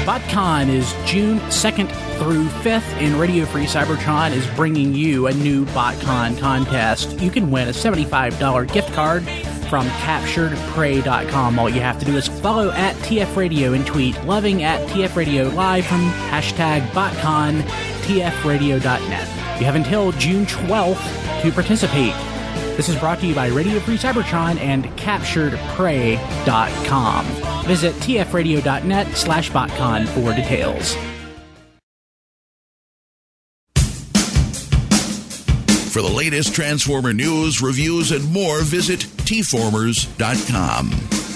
BotCon is June 2nd through 5th, and Radio Free Cybertron is bringing you a new BotCon contest. You can win a $75 gift card from CapturedPrey.com. All you have to do is follow at TF Radio and tweet loving at TF Radio Live from hashtag BotCon, TFRadio.net. You have until June 12th to participate. This is brought to you by Radio Free Cybertron and CapturedPrey.com. Visit tfradio.net/BotCon for details. For the latest Transformer news, reviews, and more, visit tformers.com.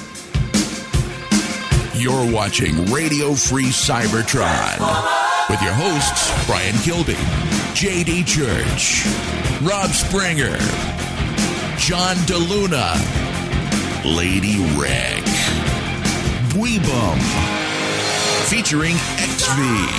You're watching Radio Free Cybertron with your hosts, Brian Kilby, J.D. Church, Rob Springer, John DeLuna, Lady Reg, Weebum, featuring XV.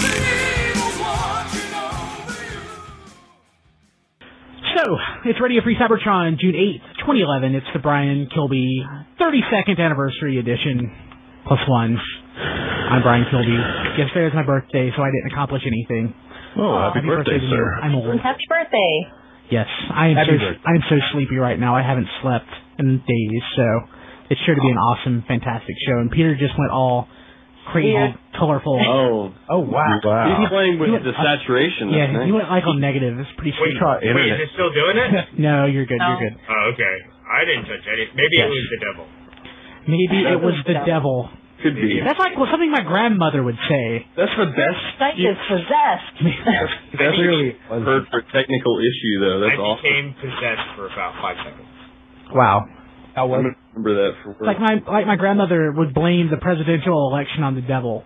So, it's Radio Free Cybertron, June 8th, 2011. It's the Brian Kilby 32nd anniversary edition, +1. I'm Brian Kilby. Yesterday was my birthday, so I didn't accomplish anything. Oh, happy birthday, to sir. you. I'm old. Happy birthday. Yes, I am so sleepy right now. I haven't slept in days, so it's sure to be an awesome, fantastic show. And Peter just went all crazy, colorful. Oh, wow. He's playing with the saturation. Yeah, he went like on negative. It's pretty sweet. Wait, is it still doing it? No, you're good. No. You're good. Oh, okay. I didn't touch anything. Maybe it was the devil. Maybe it was the devil. Could be. That's like something my grandmother would say. That's the best. That is possessed. That's really heard for technical issue, though. That's I awesome. became possessed for about 5 seconds. Wow. I remember that for work. Like my grandmother would blame the presidential election on the devil.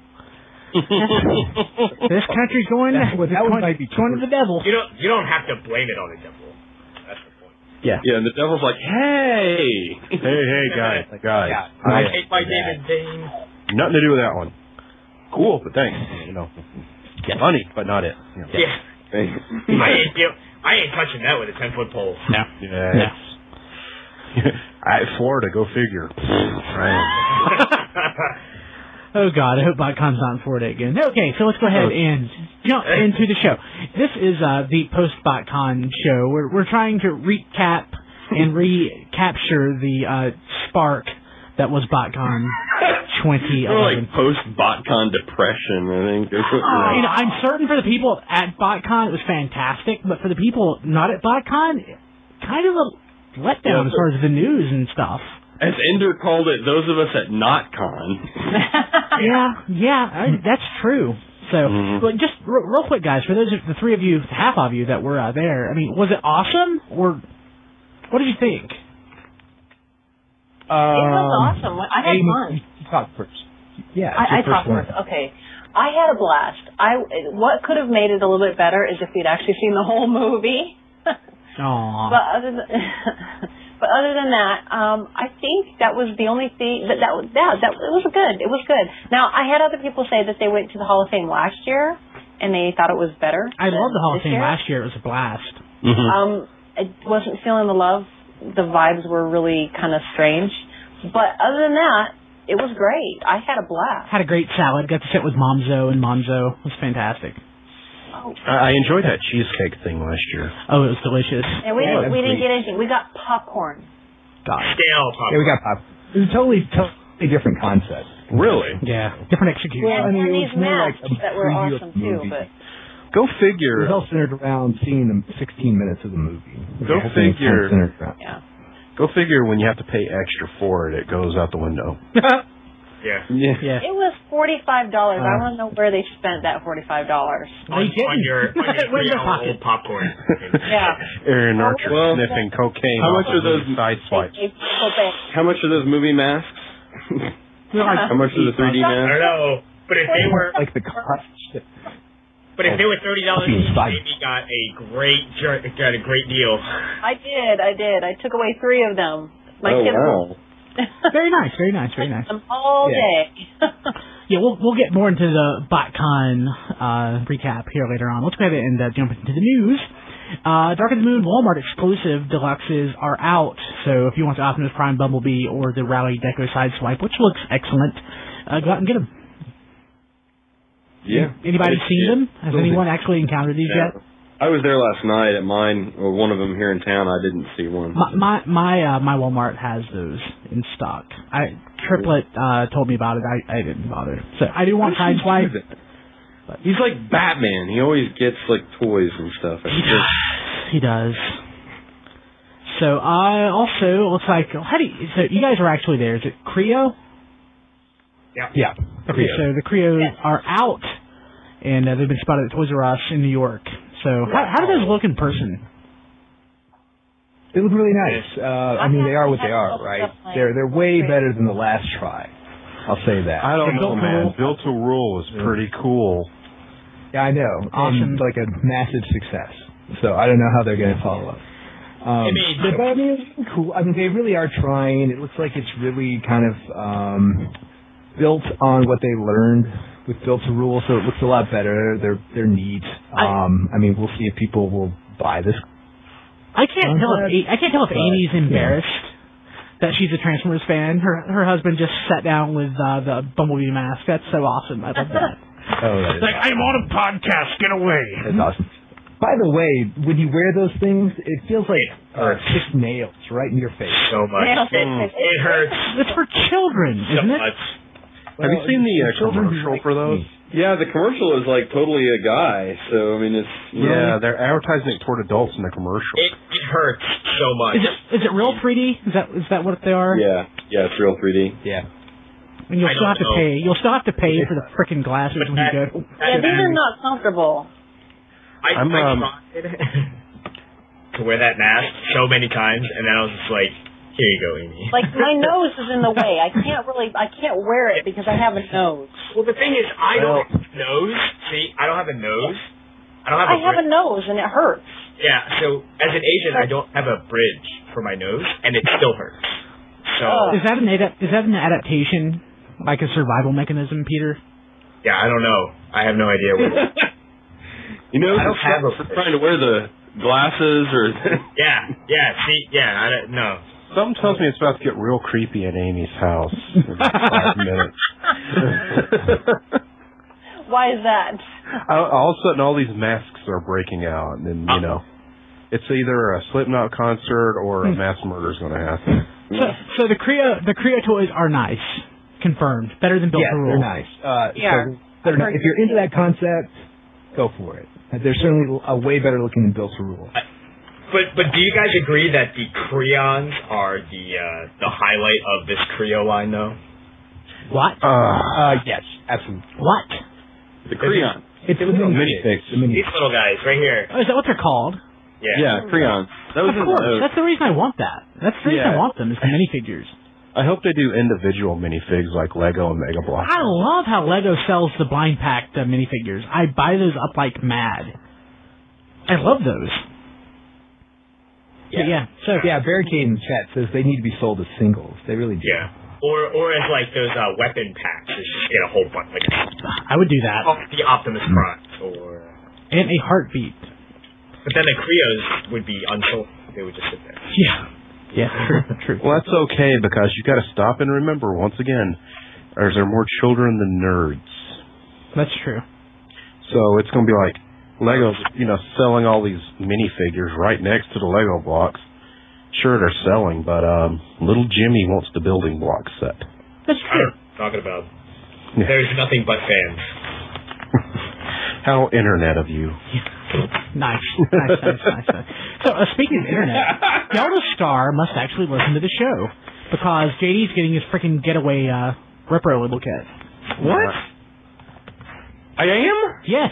This country's going to the devil. You don't have to blame it on the devil. That's the point. Yeah. Yeah, and the devil's like, hey, guys. I take my David Dane. Nothing to do with that one. Cool, but thanks. Funny, but not it. Yeah. I ain't touching that with a 10-foot pole. No. Yeah. Florida, go figure. Right. Oh, God, I hope BotCon's not in Florida again. Okay, so let's go ahead and jump into the show. This is the post-BotCon show. We're trying to recap and recapture the spark that was BotCon 2011. Like post-BotCon depression, I think. I'm certain for the people at BotCon it was fantastic, but for the people not at BotCon, kind of a letdown as far as the news and stuff. As Ender called it, those of us at NotCon. That's true. So, but just real quick, guys, for those of the three of you, half of you that were there, I mean, was it awesome, or what did you think? It was awesome. I had fun. You talk first. Yeah, I talked first. Okay. I had a blast. What could have made it a little bit better is if we'd actually seen the whole movie. Aww. But other than that, I think that was the only thing it was good. It was good. Now, I had other people say that they went to the Hall of Fame last year and they thought it was better. I loved the Hall of Fame last year. It was a blast. I wasn't feeling the love. The vibes were really kind of strange. But other than that, it was great. I had a blast. Had a great salad. Got to sit with Monzo, and Monzo was fantastic. I enjoyed that cheesecake thing last year. Oh, it was delicious. And we didn't get anything. We got popcorn. Stale popcorn. Yeah, we got popcorn. It was a totally different concept. Really? Yeah. Different execution. Well, I mean, and it these was more masks like a that were preview of awesome the too. movie. But Go It figure. was all centered around seeing the 16 minutes of the movie. Go figure. yeah. Go figure when you have to pay extra for it, it goes out the window. Yeah. It was $45. I want to know where they spent that $45. On your 3-hour-old popcorn. Yeah. Aaron Archer sniffing cocaine. How much are those side swipes? How much are those movie masks? How much are the 3D I masks? don't know, but if they were Like the cost. But if they were $30 each, maybe got a great deal. I did. I took away 3 of them. My kids wow. Very nice. them all day. Yeah, we'll get more into the BotCon recap here later on. Let's go ahead and jump into the news. Dark of the Moon Walmart exclusive deluxes are out, so if you want the Optimus Prime Bumblebee or the Rally Deco Sideswipe, which looks excellent, go out and get them. Yeah. Anybody seen them? Has anyone actually encountered these yet? I was there last night at mine, or one of them here in town. I didn't see one. My Walmart has those in stock. Triplet told me about it. I didn't bother. So I do want Sideswipe. He's like Batman. He always gets like toys and stuff. He does. So also looks like so you guys are actually there. Is it Creo? Yeah. Okay, so the Creo are out, and they've been spotted at Toys R Us in New York. So how do those look in person? They look really nice. I mean, they are what they are, right? They're way better than the last try. I'll say that. I don't know, man. Built to Rule is pretty cool. Yeah, I know. Awesome. And like a massive success. So I don't know how they're going to follow up. But I mean, it's cool. I mean, they really are trying. It looks like it's really kind of built on what they learned with Built to Rule, so it looks a lot better. They're neat. I mean, we'll see if people will buy this. I can't tell if Amy's embarrassed that she's a Transformers fan. Her husband just sat down with the Bumblebee mask. That's so awesome. I love that. That is like, I'm on a podcast. Get away. That's awesome. By the way, when you wear those things, it feels like 6 nails right in your face. So much. It hurts. It's for children, isn't it? Have you seen the commercial for those? Yeah, the commercial is like totally a guy. So I mean, it's they're advertising it toward adults in the commercial. It hurts so much. Is it real 3D? Is that what they are? Yeah, it's real 3D. Yeah. And you'll still have to pay. You'll still have to pay for the frickin' glasses when you go. Yeah, these are not comfortable. I tried to wear that mask so many times, and then I was just like, here you go, Amy. Like, my nose is in the way. I can't wear it because I have a nose. Well, the thing is, I don't have a nose. See, I don't have a nose. I have a nose, and it hurts. Yeah, so as an Asian, I don't have a bridge for my nose, and it still hurts. So Is that an adaptation, like a survival mechanism, Peter? Yeah, I don't know. I have no idea what it is. You know, I don't have for trying to wear the glasses or... no. Something tells me it's about to get real creepy at Amy's house in about 5 minutes. Why is that? All of a sudden, all these masks are breaking out, and you know, it's either a Slipknot concert or a mass murder is going to happen. So the Creo toys are nice, confirmed. Better than Built to Rule. They're nice. So if you're into that concept, go for it. They're certainly a way better looking than Built to Rule. But do you guys agree that the Creons are the highlight of this Creo line, though? What? Yes, absolutely. What? The Creon. It's the minifigs. These little guys right here. Oh, is that what they're called? Yeah, Creons. Of course. That's the reason I want that. That's the reason I want them, is the minifigures. I hope they do individual minifigs like Lego and Mega Bloks. I love how Lego sells the blind packed minifigures. I buy those up like mad. I love those. Barricade in chat says they need to be sold as singles. They really do. Yeah. Or as like those weapon packs. Just get a whole bunch. Like I would do that. The Optimus Prime and a heartbeat. But then the Creos would be unsold. They would just sit there. Yeah, true. Well, that's okay, because you got to stop and remember, once again, there are more children than nerds. That's true. So it's going to be like Lego's, selling all these minifigures right next to the Lego blocks. Sure, they're selling, but little Jimmy wants the building block set. That's true. Talking about there's nothing but fans. How internet of you. Nice. So, speaking of internet, Delta Star must actually listen to the show, because JD's getting his freaking getaway Repro kit. What? I am? Yes.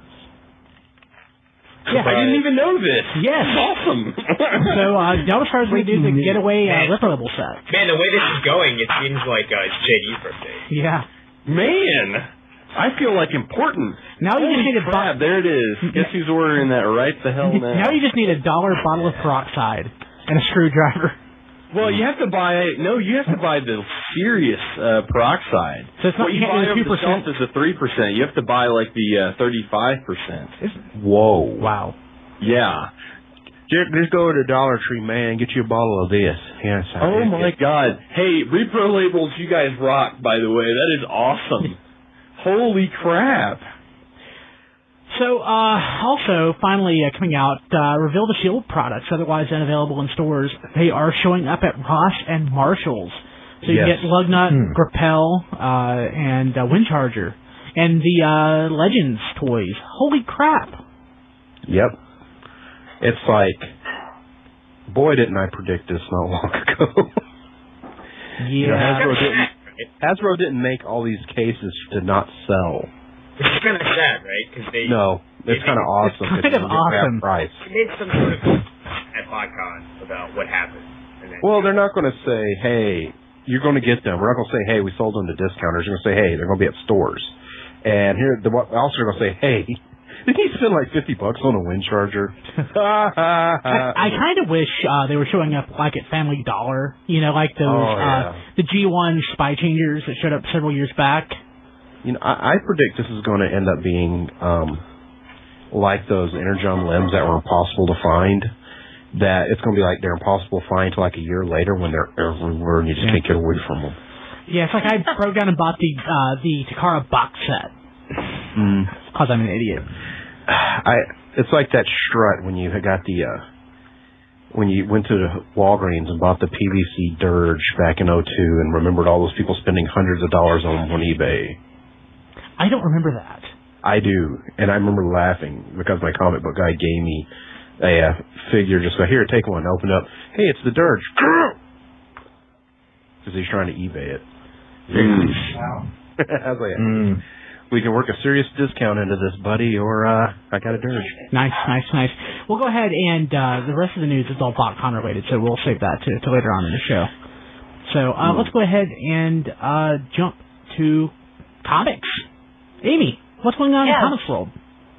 Yeah, I didn't even know this. Yes. This is awesome. So, Delta Star's going to do the getaway Repro set. Man, the way this is going, it seems like it's JD's birthday. Yeah. Man. I feel like important. Now you just need a crap, there it is. Guess who's ordering that right the hell now? Now you just need $1 bottle of peroxide and a screwdriver. Well, you have to buy the serious peroxide. So it's not what you buy over the shelf is the 3%. You have to buy like the 35%. Whoa! Wow. Yeah. Just go to the Dollar Tree, man. Get you a bottle of this. Yes. Oh my God! Hey, Repro Labels, you guys rock. By the way, that is awesome. Holy crap! So, also, finally coming out, Reveal the Shield products, otherwise unavailable in stores. They are showing up at Ross and Marshall's. So you get Lugnut, Grappel, and Windcharger. And the Legends toys. Holy crap. Yep. It's like, boy, didn't I predict this not long ago. Yeah. Hasbro didn't make all these cases to not sell. It's kind of sad, right? Cause no, it's kind of awesome. It's kind of awesome. Price. They made some sort of at BotCon about what happened. And then, well, they're not going to say, hey, you're going to get them. We're not going to say, hey, we sold them to discounters. You're going to say, hey, they're going to be at stores. And here, also going to say, hey, did he spend like $50 on a Windcharger? I kind of wish they were showing up like at Family Dollar, like those the G1 Spy Changers that showed up several years back. I predict this is going to end up being like those Energon limbs that were impossible to find. That it's going to be like they're impossible to find until like a year later when they're everywhere and you just can't get away from them. Yeah, it's like I broke down and bought the Takara box set. Because I'm an idiot. It's like that strut when you got when you went to the Walgreens and bought the PVC Dirge back in 2002 and remembered all those people spending hundreds of dollars on eBay. I don't remember that. I do, and I remember laughing because my comic book guy gave me a figure. Just go, here, take one, open up. Hey, it's the Dirge. Because he's trying to eBay it. Wow. I was like, we can work a serious discount into this, buddy, or I got a Dirge. Nice. We'll go ahead and the rest of the news is all BotCon related, so we'll save that to later on in the show. So let's go ahead and jump to comics. Amy, what's going on in the comics world?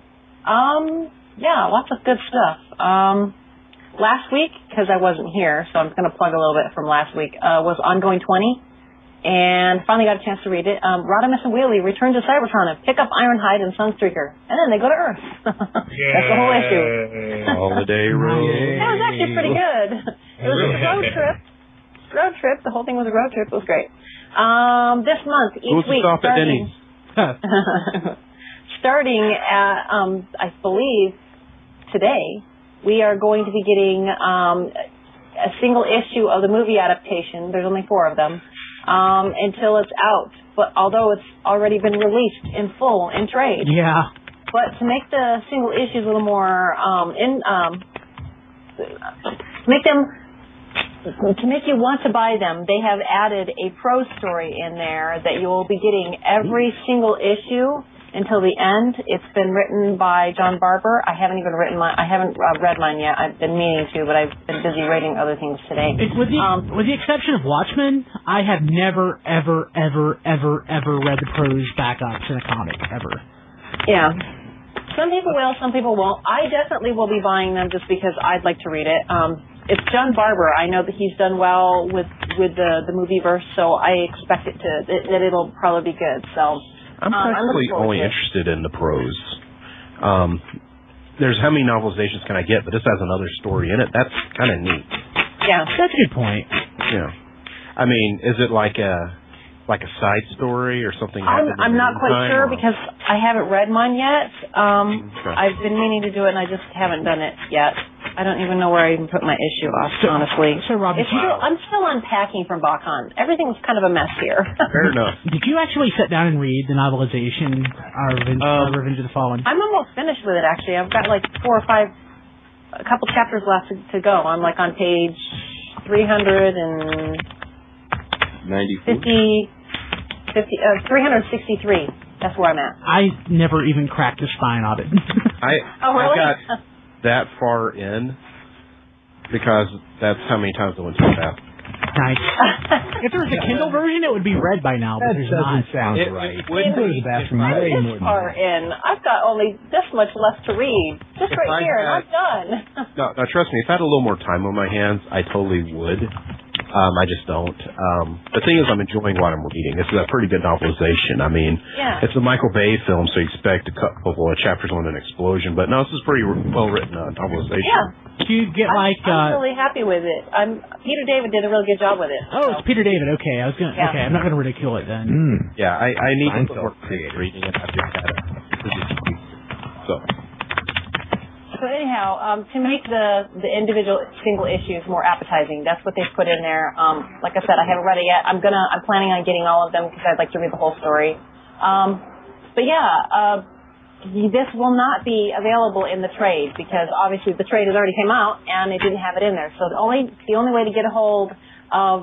Yeah, lots of good stuff. Last week, because I wasn't here, so I'm going to plug a little bit from last week, was Ongoing 20. And finally got a chance to read it. Rodimus and Wheelie return to Cybertron and pick up Ironhide and Sunstreaker. And then they go to Earth. That's the whole issue. Holiday road. That was actually pretty good. It was a road trip. Road trip. The whole thing was a road trip. It was great. This month, each week, stop at Denny's? Starting at, I believe, today, we are going to be getting a single issue of the movie adaptation. There's only 4 of them. Until it's out. But although it's already been released in full in trade. Yeah. But to make the single issues a little more to make you want to buy them, they have added a prose story in there that you will be getting every single issue until the end. It's been written by John Barber. I haven't read mine yet. I've been meaning to, but I've been busy writing other things today. With the exception of Watchmen, I have never, ever, ever, ever, ever read the prose backups in a comic, ever. Yeah. Some people will, some people won't. I definitely will be buying them just because I'd like to read it. It's John Barber. I know that he's done well with the movieverse, so I expect that it'll probably be good. So I'm actually only interested in the prose. There's how many novelizations can I get, but this has another story in it. That's kind of neat. Yeah, that's a good point. Yeah, I mean, is it like a side story or something? I'm not quite sure because I haven't read mine yet. I've been meaning to do it and I just haven't done it yet. I don't even know where I even put my issue off, honestly. So, Rob, I'm still unpacking from BotCon. Everything's kind of a mess here. Fair enough. Did you actually sit down and read the novelization, Revenge of the Fallen? I'm almost finished with it, actually. I've got like 4 or 5, a couple chapters left to go. I'm like on page 363. That's where I'm at. I never even cracked the spine of it. Really? I got that far in because that's how many times I went to the bathroom. Nice. If there was a Kindle version, it would be read by now, but there's not. Sound right. I go to the bathroom way more than far in. I've got only this much left to read. Just right here, and I'm done. No, trust me, if I had a little more time on my hands, I totally would. I just don't. The thing is, I'm enjoying what I'm reading. This is a pretty good novelization. I mean, it's a Michael Bay film, so you expect a couple of chapters on an explosion, but no, this is pretty well-written novelization. Yeah. Do you get I'm really happy with it. Peter David did a really good job with it. Oh, it's Peter David. Okay, okay, I'm not going to ridicule it then. Yeah, I need to work reading it. I've just had a busy week. So So anyhow, to make the individual single issues more appetizing, that's what they've put in there. Like I said, I haven't read it yet. I'm planning on getting all of them because I'd like to read the whole story. But yeah, this will not be available in the trade because obviously the trade has already came out and it didn't have it in there. So the only way to get a hold of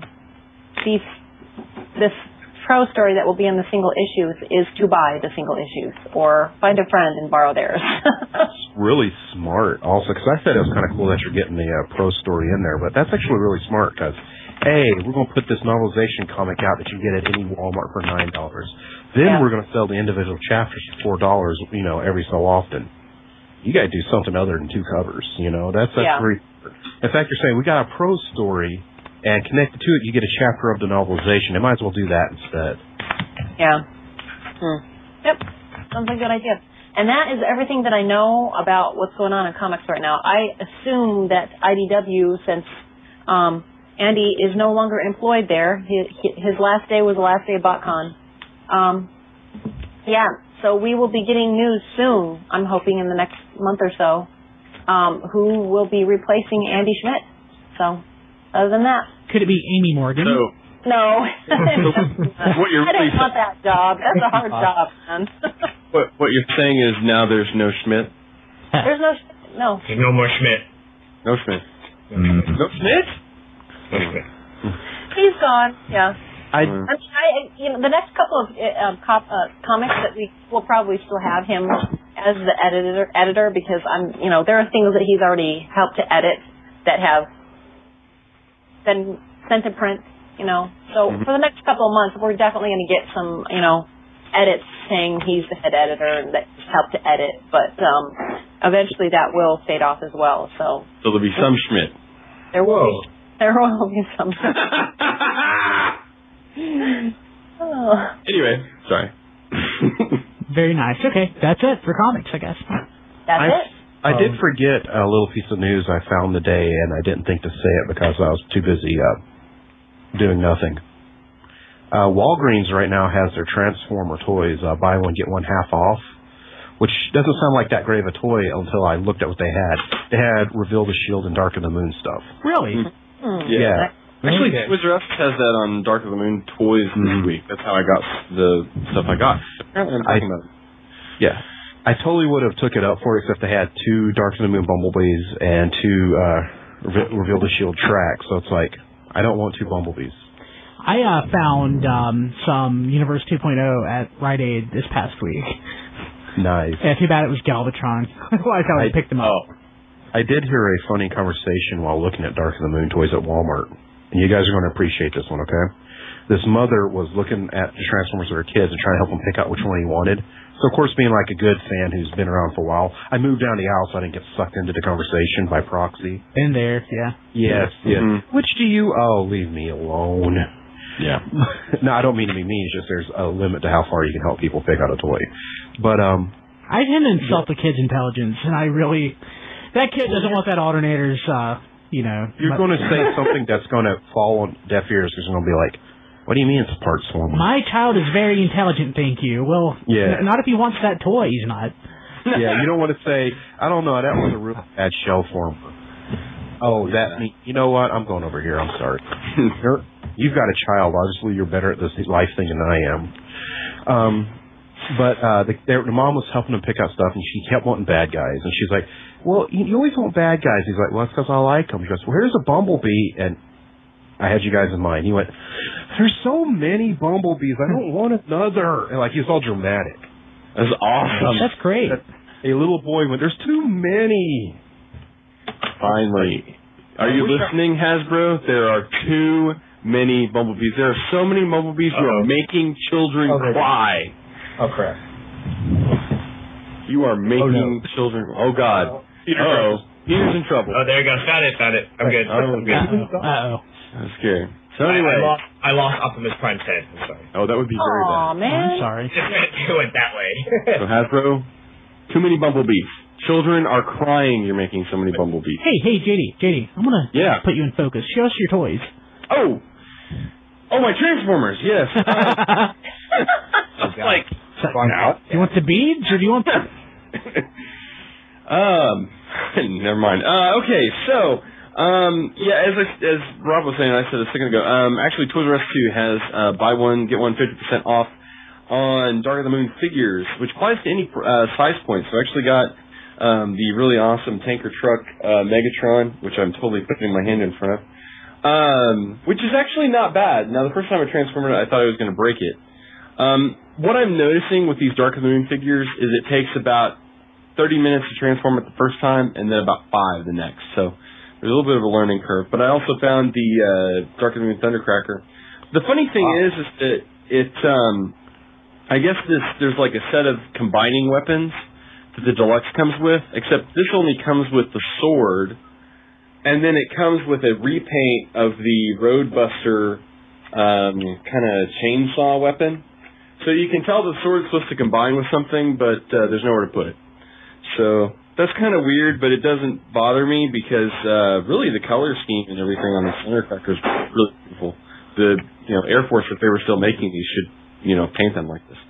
this pro story that will be in the single issues is to buy the single issues or find a friend and borrow theirs. That's really smart also, because I said it was kind of cool that you're getting the pro story in there, but that's actually really smart because, hey, we're going to put this novelization comic out that you get at any Walmart for $9. Then we're going to sell the individual chapters for $4, every so often. You got to do something other than 2 covers, That's very. In fact, you're saying we got a pro story, and connected to it, you get a chapter of the novelization. They might as well do that instead. Yeah. Yep. Sounds like a good idea. And that is everything that I know about what's going on in comics right now. I assume that IDW, since Andy is no longer employed there, his last day was the last day of BotCon. So we will be getting news soon, I'm hoping in the next month or so, who will be replacing Andy Schmidt. So, other than that. Could it be Amy Morgan? No. What you're I don't want that job. That's a hard job, man. What you're saying is now there's no Schmidt? There's no. There's no more Schmidt. No Schmidt. No Schmidt? No Schmidt. He's gone, yeah. The next couple of comics that we will probably still have him as the editor because there are things that he's already helped to edit that have been sent to print, So for the next couple of months, we're definitely going to get some, edits saying he's the head editor and that he's helped to edit. But eventually that will fade off as well. So there'll be some Schmidt. There will be some. Anyway, sorry. Very nice. Okay, that's it for comics, I guess. That's it. I did forget a little piece of news I found today, and I didn't think to say it because I was too busy doing nothing. Walgreens right now has their Transformer toys, buy one, get one half off, which doesn't sound like that great of a toy until I looked at what they had. They had Reveal the Shield and Dark of the Moon stuff. Really? Yeah. Actually, Toys R Us has that on Dark of the Moon toys this week. That's how I got the stuff I got. Apparently I'm talking about it. Yeah. I totally would have took it up for it, except they had 2 Dark of the Moon Bumblebees and 2 Reveal the Shield tracks. So it's like, I don't want 2 Bumblebees. I found some Universe 2.0 at Rite Aid this past week. Nice. Yeah, too bad it was Galvatron. Otherwise I would have picked them up. I did hear a funny conversation while looking at Dark of the Moon toys at Walmart. And you guys are going to appreciate this one, okay? This mother was looking at the Transformers with her kids and trying to help them pick out which one he wanted. So, of course, being like a good fan who's been around for a while, I moved down the aisle so I didn't get sucked into the conversation by proxy. Been there, yeah. Yes, yes. Mm-hmm. Which do you... Oh, leave me alone. Yeah. No, I don't mean to be mean. It's just there's a limit to how far you can help people pick out a toy. But, I didn't insult the kid's intelligence, and I really... That kid doesn't want that alternator's, You're going to say something that's going to fall on deaf ears because you're going to be like, what do you mean it's a parts formula? My child is very intelligent, thank you. Well, not if he wants that toy, he's not. Yeah, you don't want to say, I don't know, that was a real bad shell former. Oh, you know what? I'm going over here. I'm sorry. You've got a child. Obviously, you're better at this life thing than I am. But the mom was helping him pick out stuff, and she kept wanting bad guys. And she's like, well, you always want bad guys. He's like, well, that's because I like them. He goes, well, here's a Bumblebee, and I had you guys in mind. He went, there's so many Bumblebees. I don't want another. And, he was all dramatic. That's awesome. That's great. A little boy went, there's too many. Finally. Are you listening, Hasbro? There are too many Bumblebees. There are so many Bumblebees who are making children cry. Oh, crap. You are making children... Oh, God. Peter's in trouble. Oh, there you go. Found it. I'm good. I'm good. Uh-oh. That's scary. So anyway... I lost Optimus Prime's head. I'm sorry. Oh, that would be very bad. Aw, man. I'm sorry. It went that way. So, Hasbro, too many Bumblebees. Children are crying you're making so many Bumblebees. Hey, JD, I'm going to put you in focus. Show us your toys. Oh, my Transformers, yes. Do you want the beads, or do you want the... Never mind. Okay, so as Rob was saying, I said a second ago. Actually, Toys R Us 2 has buy one get one 50% off on Dark of the Moon figures, which applies to any size point. So I actually got the really awesome tanker truck Megatron, which I'm totally putting my hand in front of, which is actually not bad. Now, the first time I transformed it, I thought I was going to break it. What I'm noticing with these Dark of the Moon figures is it takes about 30 minutes to transform it the first time, and then about 5 the next. So there's a little bit of a learning curve. But I also found the Dark of the Moon Thundercracker. The funny thing is that it's I guess there's like a set of combining weapons that the Deluxe comes with, except this only comes with the sword, and then it comes with a repaint of the Roadbuster kind of chainsaw weapon. So you can tell the sword's supposed to combine with something, but there's nowhere to put it. So that's kind of weird, but it doesn't bother me because really the color scheme and everything on the Thundercracker is really beautiful. The Air Force, if they were still making these, should paint them like this.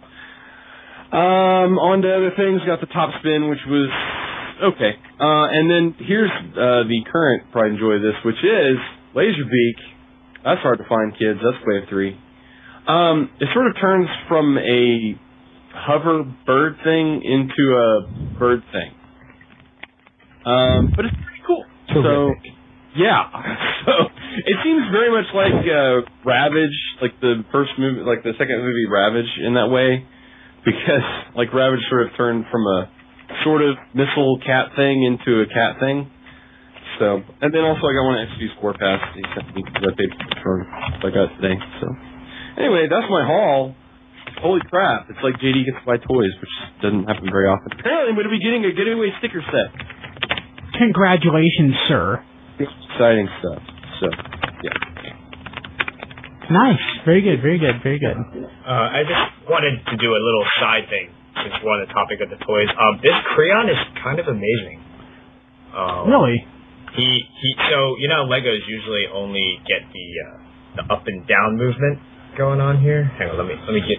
On to other things, got the top spin, which was okay. And then here's the current Pride and Joy of this, which is Laserbeak. That's hard to find, kids. That's Wave 3. It sort of turns from a hover bird thing into a bird thing. But it's pretty cool. Terrific. Yeah. So it seems very much like Ravage, like the first movie, like the second movie Ravage in that way, because like Ravage sort of turned from a sort of missile cat thing into a cat thing. So, and then also I got one XP Score Pass that they I got today. So, anyway, that's my haul. Holy crap! It's like JD gets to buy toys, which doesn't happen very often. Apparently, I'm going to be getting a giveaway sticker set. Congratulations, sir. Exciting stuff. So, yeah. Nice. Very good, very good, very good. I just wanted to do a little side thing since we're on the topic of the toys. This Creon is kind of amazing. Really? So Legos usually only get the up and down movement going on here. Hang on, let me get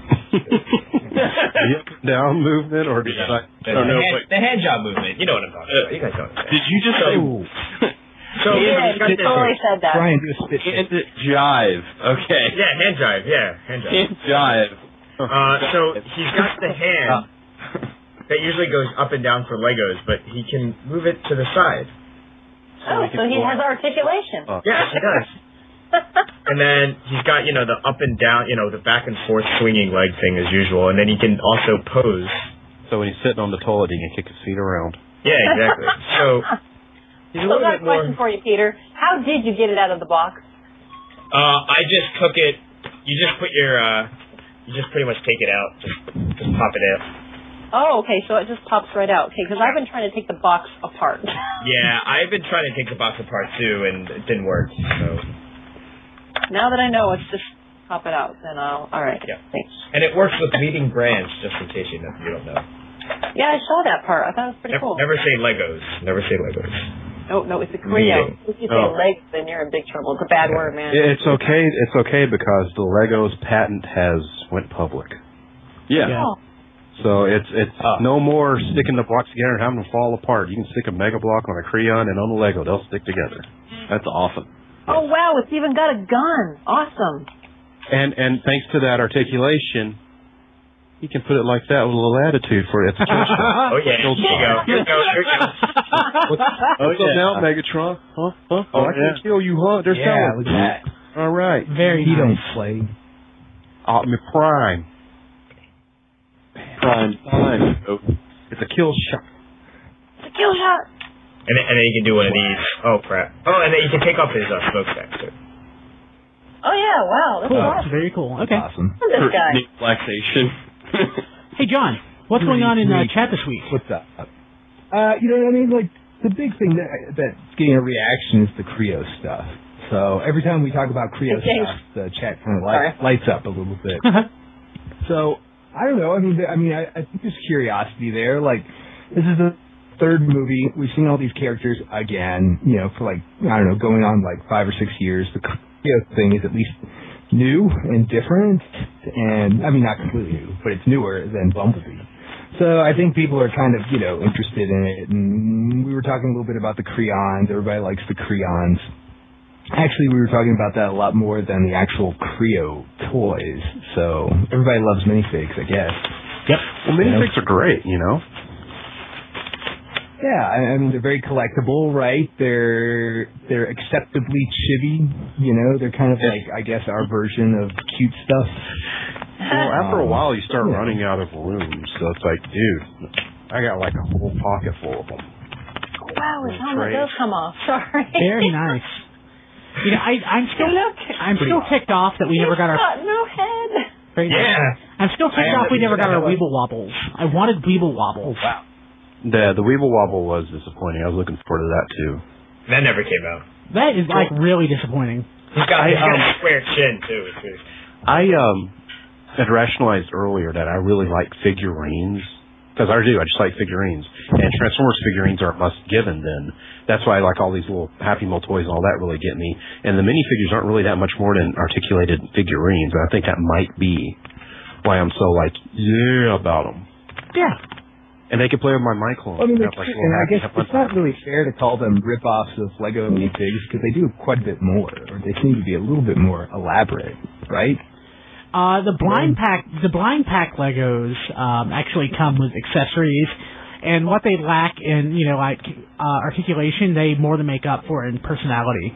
the up and down movement, or just the hand job movement. You know what I'm talking about. You guys know what I'm saying. Did you just say? So he totally said that. Brian, do a spit. Hand jive. Okay. Yeah, hand jive. Yeah, hand jive. Hand jive. So he's got the hand that usually goes up and down for Legos, but he can move it to the side. So he has articulation. Yes, he does. And then he's got, the up and down, the back and forth swinging leg thing as usual, and then he can also pose. So when he's sitting on the toilet, he can kick his feet around. Yeah, exactly. So he's a little bit more. Question for you, Peter. How did you get it out of the box? I just took it. You just put your, you just pretty much take it out, just pop it out. Oh, okay, so it just pops right out. Okay, because I've been trying to take the box apart. Yeah, I've been trying to take the box apart too, and it didn't work. So now that I know it's just pop it out, then all right. Yeah. Thanks. And it works with leading brands, just in case you don't know. Yeah, I saw that part. I thought it was pretty cool. Never say Legos. Never say Legos. No, it's a Creo. If you say legs, then you're in big trouble. It's a bad word, man. It's okay. It's okay because the Legos patent has went public. Yeah. Oh. So it's no more sticking the blocks together and having them fall apart. You can stick a Mega Block on a Creon and on a Lego. They'll stick together. That's awesome. Oh, wow. It's even got a gun. Awesome. And thanks to that articulation, you can put it like that with a little attitude for it. It's a kill shot. Oh, yeah. Here you go. What's up now, Megatron? Huh? Oh, I can kill you, huh? They're look at that. All right. Very He nice. don't play. Optimus Prime. Prime time. Oh. It's a kill shot. It's a kill shot. And then you can do one of these. Oh, crap. Oh, and then you can take off his smokestacks, too. Oh, yeah. Wow. That's Cool. awesome. Very cool. Okay. Awesome. Look at this guy. Relaxation. Hey, John, what's going on in chat this week? What's up? Like the big thing that's getting a reaction is the Creo stuff. So every time we talk about Creo stuff, the chat kind of lights up a little bit. So I don't know. I think there's curiosity there. Like, this is the third movie. We've seen all these characters again, for going on 5 or 6 years. The Creo thing is at least new and different. And, not completely new, but it's newer than Bumblebee. So I think people are kind of, interested in it. And we were talking a little bit about the Creons. Everybody likes the Creons. Actually, we were talking about that a lot more than the actual Creo toys. So everybody loves minifigs, I guess. Yep. Well, minifigs are great, Yeah, I mean, they're very collectible, right? They're acceptably chibi, they're kind of like, I guess, our version of cute stuff. Well, after a while, you start running out of room, so it's like, dude, I got like a whole pocket full of them. Wow, his helmet does come off. Sorry. Very nice. I'm still ticked off that we never got our. No head. Very nice. I'm still ticked off we never got our Weeble Wobbles. I wanted Weeble Wobbles. Oh, wow. The Weeble Wobble was disappointing. I was looking forward to that too. That never came out. That is like really disappointing. He's got a square chin too. I had rationalized earlier that I really like figurines. Because I do. I just like figurines. And Transformers figurines are a must-given then. That's why I like all these little Happy Meal toys and all that really get me. And the minifigures aren't really that much more than articulated figurines. And I think that might be why I'm so about them. Yeah. And they can play with my Micro. I mean, I guess it's not really fair to call them rip-offs of Lego minifigs because they do quite a bit more. Or they seem to be a little bit more elaborate, right? The blind pack Legos actually come with accessories, and what they lack in articulation, they more than make up for in personality.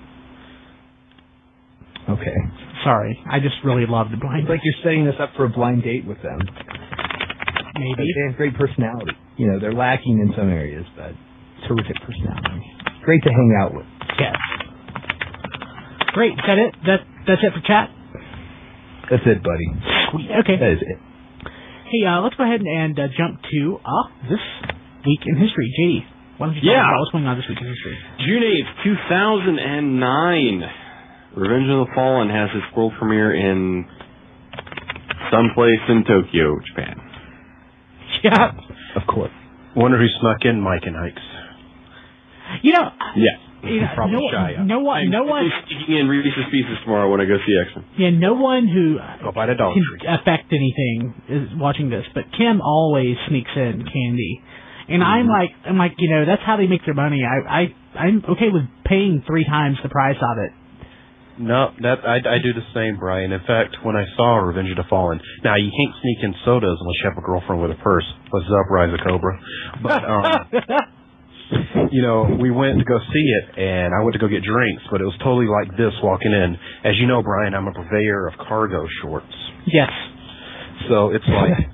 Okay. Sorry, I just really love the blind. It's like you're setting us up for a blind date with them. Maybe they have great personality. They're lacking in some areas, but terrific personality. Great to hang out with. Yes. Great. Is that it? That's it for chat. That's it, buddy. Sweet. Okay. That is it. Hey, let's go ahead and jump to this week in history. JD, why don't you talk about what's going on this week in history? June 8th, 2009. Revenge of the Fallen has its world premiere in someplace in Tokyo, Japan. Yeah. Of course. Wonder who snuck in Mike and Ike's. Yeah. Probably shy. No one. Sneaking in Reese's Pieces tomorrow when I go see X-Men. Yeah, no one who can affect anything is watching this, but Kim always sneaks in candy, and I'm like, that's how they make their money. I'm okay with paying 3 times the price of it. No, I do the same, Brian. In fact, when I saw Revenge of the Fallen, now you can't sneak in sodas unless you have a girlfriend with a purse. What's up, Rise of Cobra? But we went to go see it, and I went to go get drinks, but it was totally like this walking in. As you know, Brian, I'm a purveyor of cargo shorts. Yes. So it's like,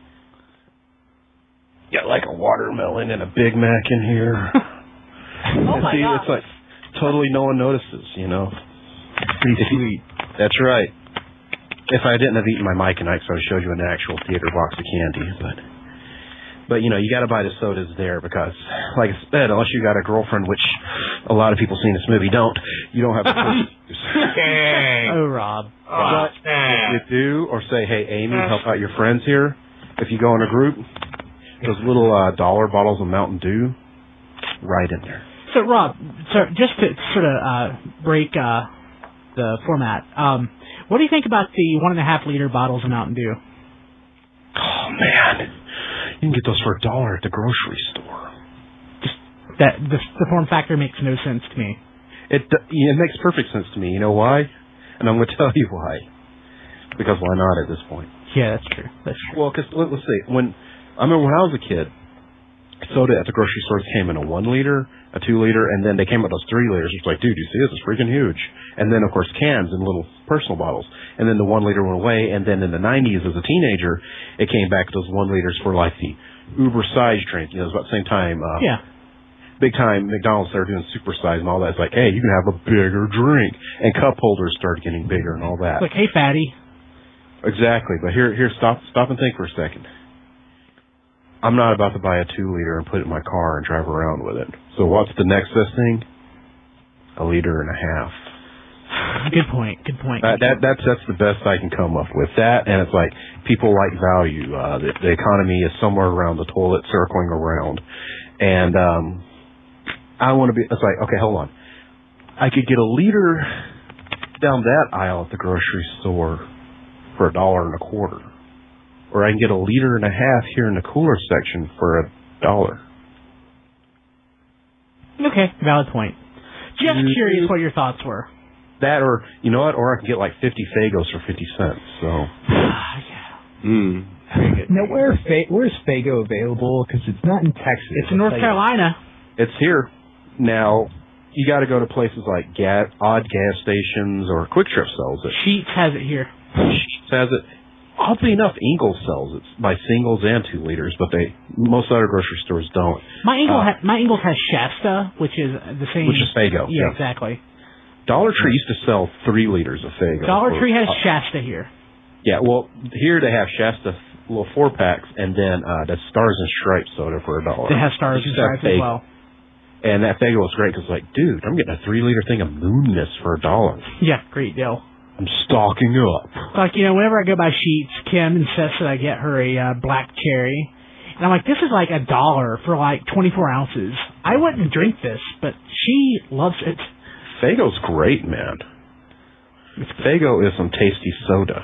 got like a watermelon and a Big Mac in here. Oh my God. It's like totally no one notices, Pretty sweet. That's right. If I didn't have eaten my Mike and Ike, I would have showed you an actual theater box of candy, But you got to buy the sodas there because, like I said, unless you got a girlfriend, which a lot of people seeing this movie don't, you don't have a purse. Oh, Rob. But if you do, or say, hey, Amy, help out your friends here. If you go in a group, those little dollar bottles of Mountain Dew, right in there. So, Rob, just to sort of break the format, what do you think about the 1.5 liter bottles of Mountain Dew? Oh, man. You can get those for $1 at the grocery store. Just the form factor makes no sense to me. It makes perfect sense to me. You know why? And I'm going to tell you why. Because why not at this point? Yeah, that's true. Well, because let's see. I remember when I was a kid, soda at the grocery stores came in a 1 liter, a 2 liter, and then they came with those 3 liters. It's like, dude, you see this? It's freaking huge. And then, of course, cans and little personal bottles. And then the 1 liter went away. And then in the 90s, as a teenager, it came back to those 1 liters for like the uber size drink. It was about the same time. Big time McDonald's started doing super size and all that. It's like, hey, you can have a bigger drink. And cup holders started getting bigger and all that. Like, hey, fatty. Exactly. But here, stop and think for a second. I'm not about to buy a 2 liter and put it in my car and drive around with it. So what's the next best thing? 1.5 liters. Good point. That's the best I can come up with. That, and it's like people like value. The economy is somewhere around the toilet, circling around, and I want to be. It's like, okay, hold on. I could get 1 liter down that aisle at the grocery store for $1.25. or I can get 1.5 liters here in the cooler section for $1. Okay, valid point. Just curious what your thoughts were. That, or you know what? Or I can get like 50 Fagos for 50 cents. So. Very good. Now, where's Faygo available? Because it's not in Texas. It's in North Carolina. It's here. Now, you got to go to places like odd gas stations, or Quick Trip sells it. Sheetz has it here. Sheetz has it. Oddly enough, Ingles sells it by singles and 2 liters, but most other grocery stores don't. My Ingles has Shasta, which is the same. Which is Faygo. Yeah, exactly. Dollar Tree used to sell 3 liters of Faygo. Dollar Tree has Shasta here. Yeah, well, here they have Shasta little 4-packs, and then that's Stars and Stripes soda for $1. They have Stars and Stripes as well. And that Faygo was great because, like, dude, I'm getting a 3-liter thing of Moon Mist for $1. Yeah, great deal. I'm stocking up. Like, whenever I go by Sheetz, Kim insists that I get her a black cherry. And I'm like, this is like $1 for like 24 ounces. I wouldn't drink this, but she loves it. Faygo's great, man. Faygo is some tasty soda.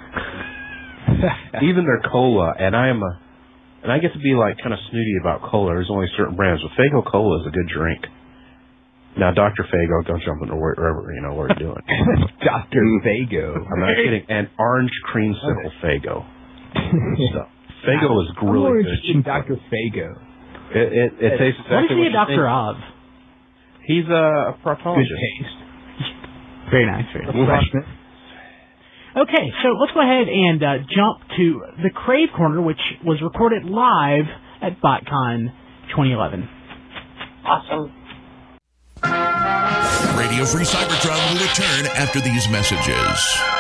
Even their cola, and I get to be like kind of snooty about cola. There's only certain brands, but Faygo Cola is a good drink. Now, Dr. Faygo, don't jump into wherever what you're doing. Dr. Faygo. I'm not kidding. And orange creamsicle Faygo. So, Faygo is really good. In Dr. Faygo. It tastes exactly what is he a doctor of? He's a proctologist. Good taste. Very nice. Very nice. Okay, so let's go ahead and jump to the Crave Corner, which was recorded live at BotCon 2011. Awesome. Radio Free Cybertron will return after these messages.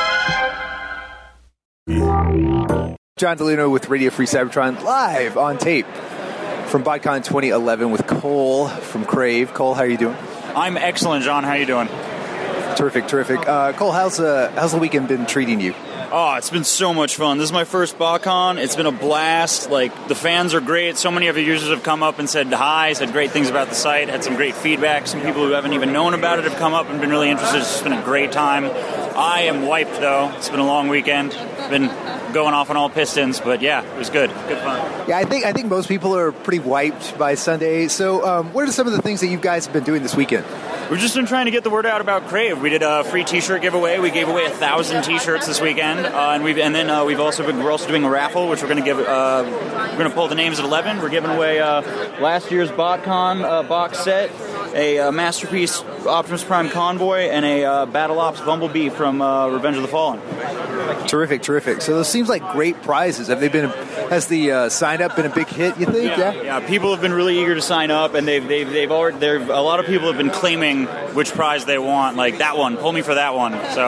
John DeLuno with Radio Free Cybertron live on tape from BotCon 2011 with Cole from Crave. Cole, how are you doing? I'm excellent, John. How are you doing? Terrific. Cole, how's the weekend been treating you? Oh, it's been so much fun. This is my first BotCon. It's been a blast. Like, the fans are great. So many of the users have come up and said hi, said great things about the site, had some great feedback. Some people who haven't even known about it have come up and been really interested. It's just been a great time. I am wiped, though. It's been a long weekend. Been going off on all pistons, but yeah, it was good. Good fun. Yeah, I think most people are pretty wiped by Sunday. So what are some of the things that you guys have been doing this weekend? We've just been trying to get the word out about Crave. We did a free T-shirt giveaway. We gave away 1,000 T-shirts this weekend, we're also doing a raffle, which we're going to give. We're going to pull the names at 11. We're giving away last year's BotCon box set, a Masterpiece Optimus Prime Convoy, and a Battle Ops Bumblebee from Revenge of the Fallen. Terrific. So those seems like great prizes. Has the sign up been a big hit, you think? Yeah. People have been really eager to sign up, and they've already. A lot of people have been claiming which prize they want, like that one. Pull me for that one. So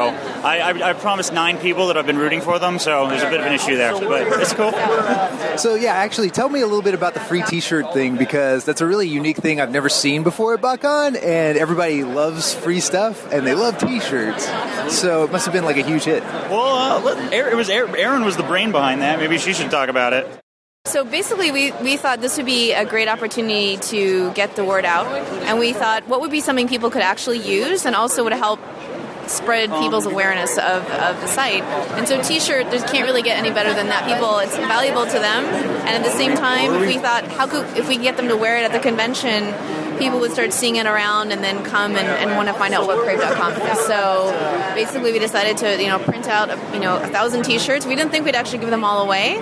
I promised 9 people that I've been rooting for them. So there's a bit of an issue there, but it's cool. So yeah, actually, tell me a little bit about the free T-shirt thing, because that's a really unique thing I've never seen before at BotCon, and everybody loves free stuff and they love T-shirts. So it must have been like a huge hit. Well, Erin was the brain behind that. Maybe she should talk about it. So basically, we thought this would be a great opportunity to get the word out, and we thought what would be something people could actually use and also would help spread people's awareness of the site. And so T-shirt, there can't really get any better than that. It's valuable to them, and at the same time, we thought, if we get them to wear it at the convention, people would start seeing it around and then come and want to find out what Crave.com is. So basically, we decided to print out 1,000 T-shirts. We didn't think we'd actually give them all away.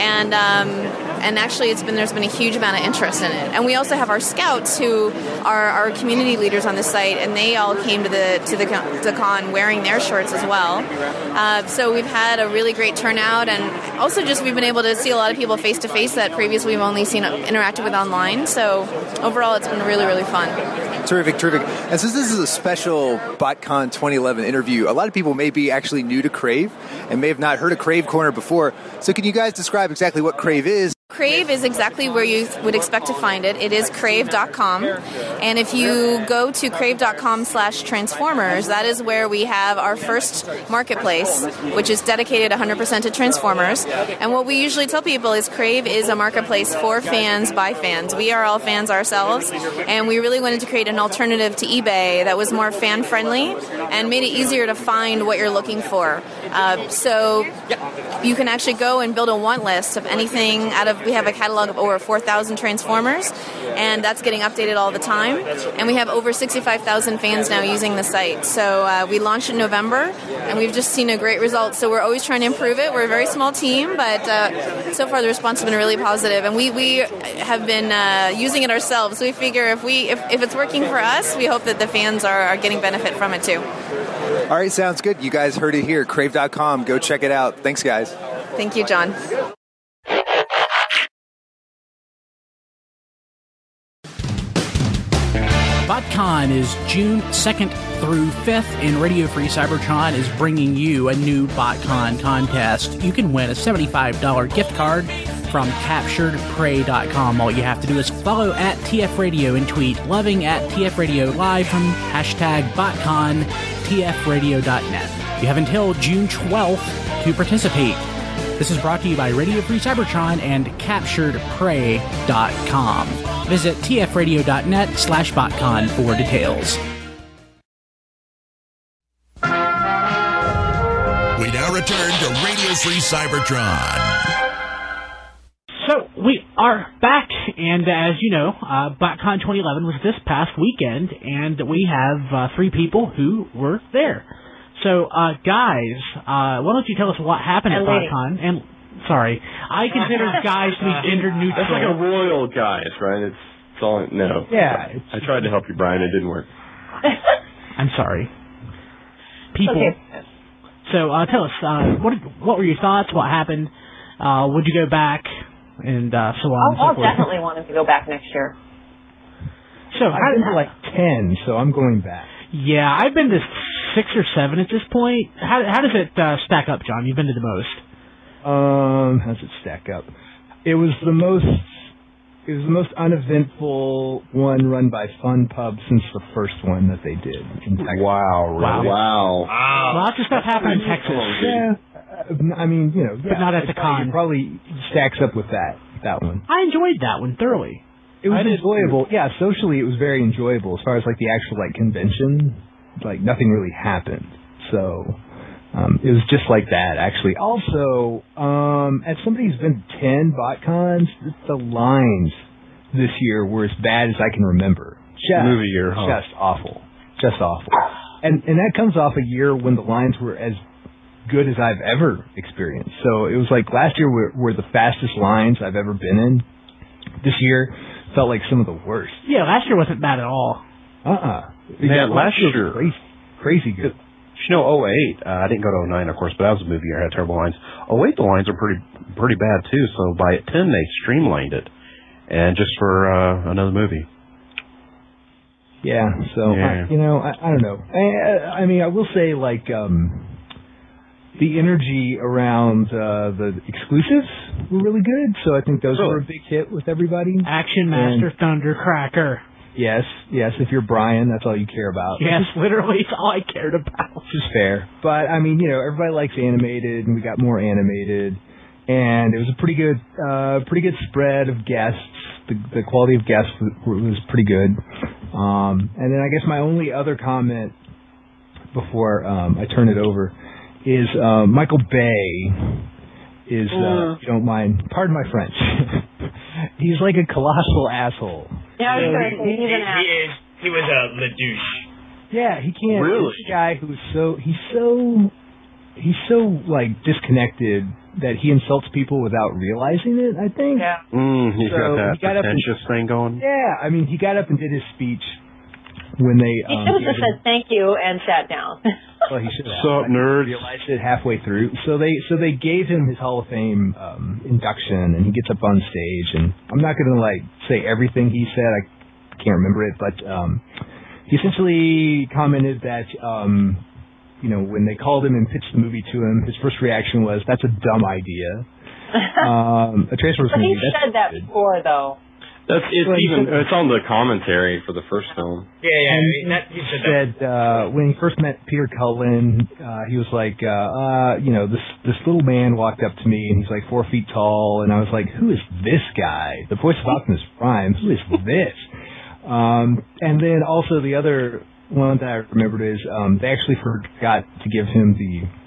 And actually, there's been a huge amount of interest in it. And we also have our scouts, who are our community leaders on the site, and they all came to the con wearing their shirts as well. So we've had a really great turnout, and also just we've been able to see a lot of people face to face that previously we've only interacted with online. So overall, it's been really, really fun. Terrific. And since this is a special BotCon 2011 interview, a lot of people may be actually new to Crave and may have not heard of Crave Corner before. So can you guys describe exactly what Crave is? Crave is exactly where you would expect to find it. It is crave.com. And if you go to crave.com/Transformers, that is where we have our first marketplace, which is dedicated 100% to Transformers. And what we usually tell people is Crave is a marketplace for fans by fans. We are all fans ourselves, and we really wanted to create an alternative to eBay that was more fan-friendly and made it easier to find what you're looking for. So you can actually go and build a want list of anything we have a catalog of over 4,000 Transformers, and that's getting updated all the time. And we have over 65,000 fans now using the site. So we launched in November, and we've just seen a great result. So we're always trying to improve it. We're a very small team, but so far the response has been really positive. And we have been using it ourselves. So we figure if it's working for us, we hope that the fans are getting benefit from it too. All right, sounds good. You guys heard it here. Crave.com. Go check it out. Thanks, guys. Thank you, John. BotCon is June 2nd through 5th, and Radio Free Cybertron is bringing you a new BotCon contest. You can win a $75 gift card from CapturedPrey.com. All you have to do is follow at TF Radio and tweet loving at TF Radio Live from hashtag BotCon, TFRadio.net. You have until June 12th to participate. This is brought to you by Radio Free Cybertron and CapturedPrey.com. Visit tfradio.net/BotCon for details. We now return to Radio Free Cybertron. So, we are back, and as you know, BotCon 2011 was this past weekend, and we have 3 people who were there. So, guys, why don't you tell us what happened at BotCon? And sorry, I consider guys to be gender neutral. That's like a royal guys, right? It's all no. Yeah. I tried to help you, Brian. It didn't work. I'm sorry. People. Okay. So, tell us, what were your thoughts? What happened? Would you go back? And so on and so I'll forth. definitely want him to go back next year. So I've been to like 10, so I'm going back. Yeah, I've been to 6 or 7 at this point. How does it stack up, John? You've been to the most. How does it stack up? It was the most uneventful one run by Fun Pub since the first one that they did in Texas. Wow, really? Wow. Lots of stuff happened in Texas. Yeah. I mean, you know, but not at the con. It probably stacks up with that one. I enjoyed that one thoroughly. It was enjoyable. Yeah, socially it was very enjoyable. As far as like the actual like convention, like nothing really happened. So it was just like that actually. Also, as somebody who's been to 10 BotCons, the lines this year were as bad as I can remember. Movie year, huh? Just awful. Just awful. And that comes off a year when the lines were as good as I've ever experienced. So it was like last year were the fastest lines I've ever been in. This year felt like some of the worst. Yeah, last year wasn't bad at all. Yeah, last year was crazy good. You know, 08, I didn't go to 09, of course, but that was a movie year. I had terrible lines. 08, the lines are pretty bad, too. So by 10, they streamlined it. And just for another movie. Yeah, so, yeah. I don't know. I mean, I will say, like, the energy around the exclusives were really good, so I think those were a big hit with everybody. Action Master Thundercracker. Yes, if you're Brian, that's all you care about. Yes, literally, it's all I cared about. Which is fair. But, I mean, everybody likes animated, and we got more animated, and it was a pretty good spread of guests. The quality of guests was pretty good. And then I guess my only other comment before I turn it over is Michael Bay is, if you don't mind, pardon my French, he's like a colossal asshole. Yeah, I was going to say, he was a le douche. Yeah, he can't. Really? He's a guy who's he's so like disconnected that he insults people without realizing it, I think. Yeah. He's got that pretentious thing going. Yeah, I mean, he got up and did his speech when they... He should have just said thank you and sat down. Well, he should have. So, nerds. Realized it halfway through. So they gave him his Hall of Fame induction, and he gets up on stage, and I'm not going to, like, say everything he said. I can't remember it, but he essentially commented that... when they called him and pitched the movie to him, his first reaction was, "That's a dumb idea." A Transformers movie. He said that before, though. It's on the commentary for the first film. Yeah. He said when he first met Peter Cullen, he was like, this little man walked up to me and he's like 4 feet tall, and I was like, who is this guy? The voice of Optimus Prime. Who is this? And then also the other one that I remembered is they actually forgot to give him the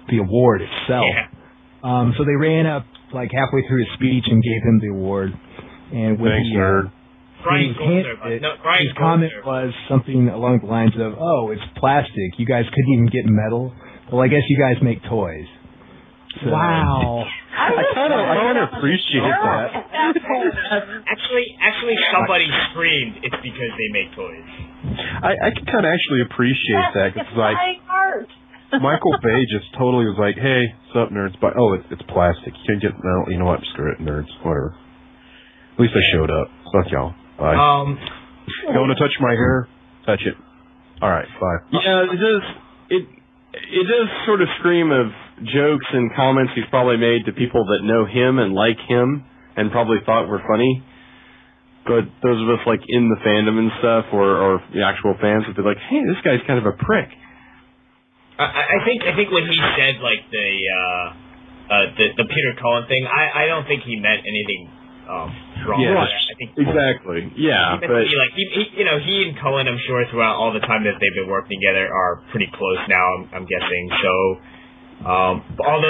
the award itself. Yeah. So they ran up like halfway through his speech and gave him the award. And when Thanks, nerd. his comment was something along the lines of, "Oh, it's plastic. You guys couldn't even get metal. Well, I guess you guys make toys." So, wow. I kind of appreciate that. Actually, somebody screamed, "It's because they make toys." I can kind of actually appreciate that because like Michael Bay just totally was like, "Hey, what's up, nerds?" But it's plastic. You can't get metal. You know what? Screw it, nerds. Whatever. At least I showed up. Fuck y'all. Bye. You want to touch my hair? Touch it. All right. Bye. Yeah, it does sort of scream of jokes and comments he's probably made to people that know him and like him and probably thought were funny. But those of us like in the fandom and stuff or the actual fans would be like, "Hey, this guy's kind of a prick." I think when he said like the Peter Cullen thing, I don't think he meant anything wrong. Yeah, I think exactly. Yeah, but he and Cullen, I'm sure throughout all the time that they've been working together, are pretty close now. I'm guessing. So, although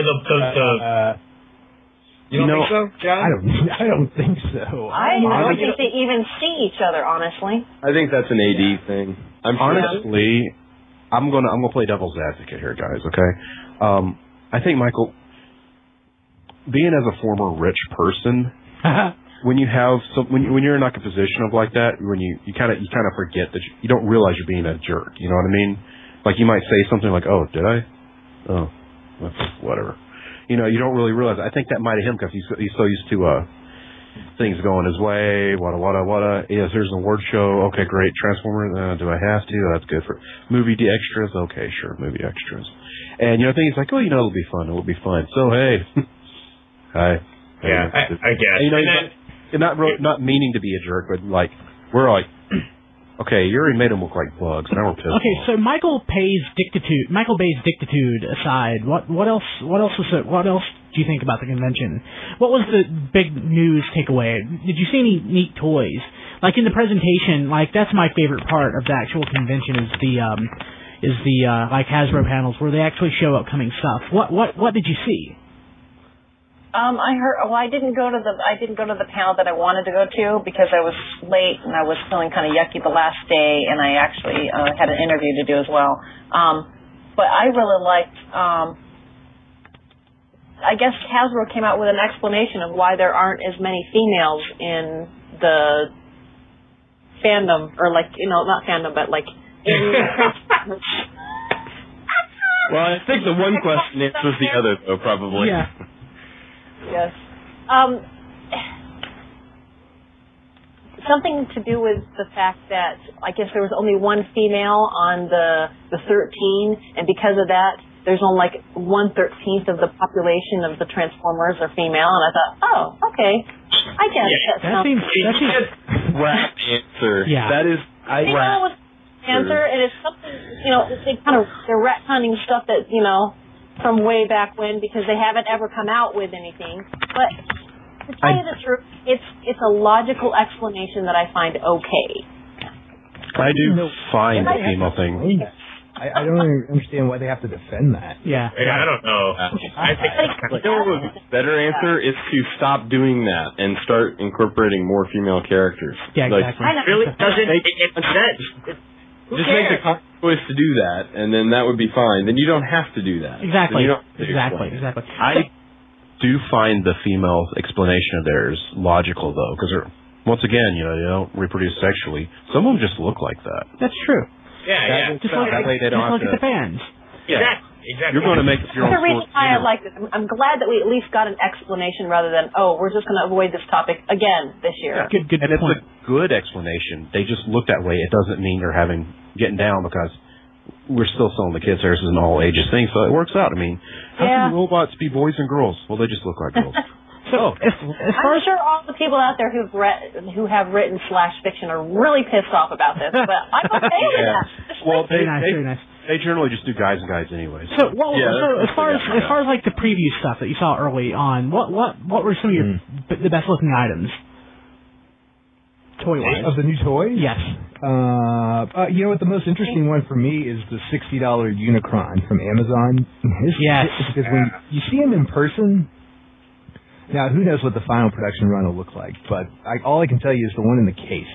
you don't think so, John? I don't think so. I don't think they even see each other, honestly. I think that's an AD thing. Honestly, I'm gonna play devil's advocate here, guys. Okay, I think Michael, being as a former rich person. When you have when you're in like a position of like that, when you kind of forget that you don't realize you're being a jerk. You know what I mean? Like you might say something like, "Oh, did I? Oh, whatever." You know, you don't really realize. I think that might have him because he's so used to things going his way. Wada. Yes, here's an award show. Okay, great. Transformers. Do I have to? That's good for movie extras. Okay, sure, movie extras. And I think he's like, "Oh, it'll be fun. It'll be fun." So hey, hi. Yeah, I guess. And not meaning to be a jerk, but like we're like, okay, you already made them look like bugs. Now we're pissed. Okay, so Michael Bay's dictitude aside, what else do you think about the convention? What was the big news takeaway? Did you see any neat toys? Like in the presentation, like that's my favorite part of the actual convention is the like Hasbro panels where they actually show upcoming stuff. What did you see? I heard. Well, I didn't go to the panel that I wanted to go to because I was late and I was feeling kind of yucky the last day, and I actually had an interview to do as well. But I really liked. I guess Hasbro came out with an explanation of why there aren't as many females in the fandom, or like not fandom, but like. Well, I think the one question answers the other, though, probably. Yeah. Yes. Something to do with the fact that I guess there was only one female on the 13, and because of that, there's only like 1/13 of the population of the Transformers are female, and I thought, oh, okay, I guess that seems rap answer. Yeah. That is rap answer, and it's something they're retconning stuff that from way back when because they haven't ever come out with anything. But to tell you the truth, it's a logical explanation that I find okay. I do find the female thing. I don't understand why they have to defend that. Yeah. I don't know. I think the better answer is to stop doing that and start incorporating more female characters. Yeah, exactly. It really doesn't make sense. Just make the conscious choice to do that, and then that would be fine. Then you don't have to do that. Exactly. Exactly. I do find the female explanation of theirs logical, though, because once again, they don't reproduce sexually. Some of them just look like that. That's true. Yeah. Just look at the fans. Yeah. Exactly. You're going to make your own. That's the reason why I like this. I'm glad that we at least got an explanation rather than, we're just going to avoid this topic again this year. Yeah. Good and point. It's a good explanation. They just look that way. It doesn't mean they're getting down because we're still selling the kids. This is an all ages thing, so it works out. I mean, how can robots be boys and girls? Well, they just look like girls. So, I'm sure all the people out there who have written /fiction are really pissed off about this, but I'm okay with that. Well, very nice. They generally just do guys and guys anyway. So as far as like the preview stuff that you saw early on, what were some of the best looking items? Toy-wise. Of the new toys? Yes. You know what? The most interesting one for me is the $60 Unicron from Amazon. Yes. Because when you see him in person, now who knows what the final production run will look like, but all I can tell you is the one in the case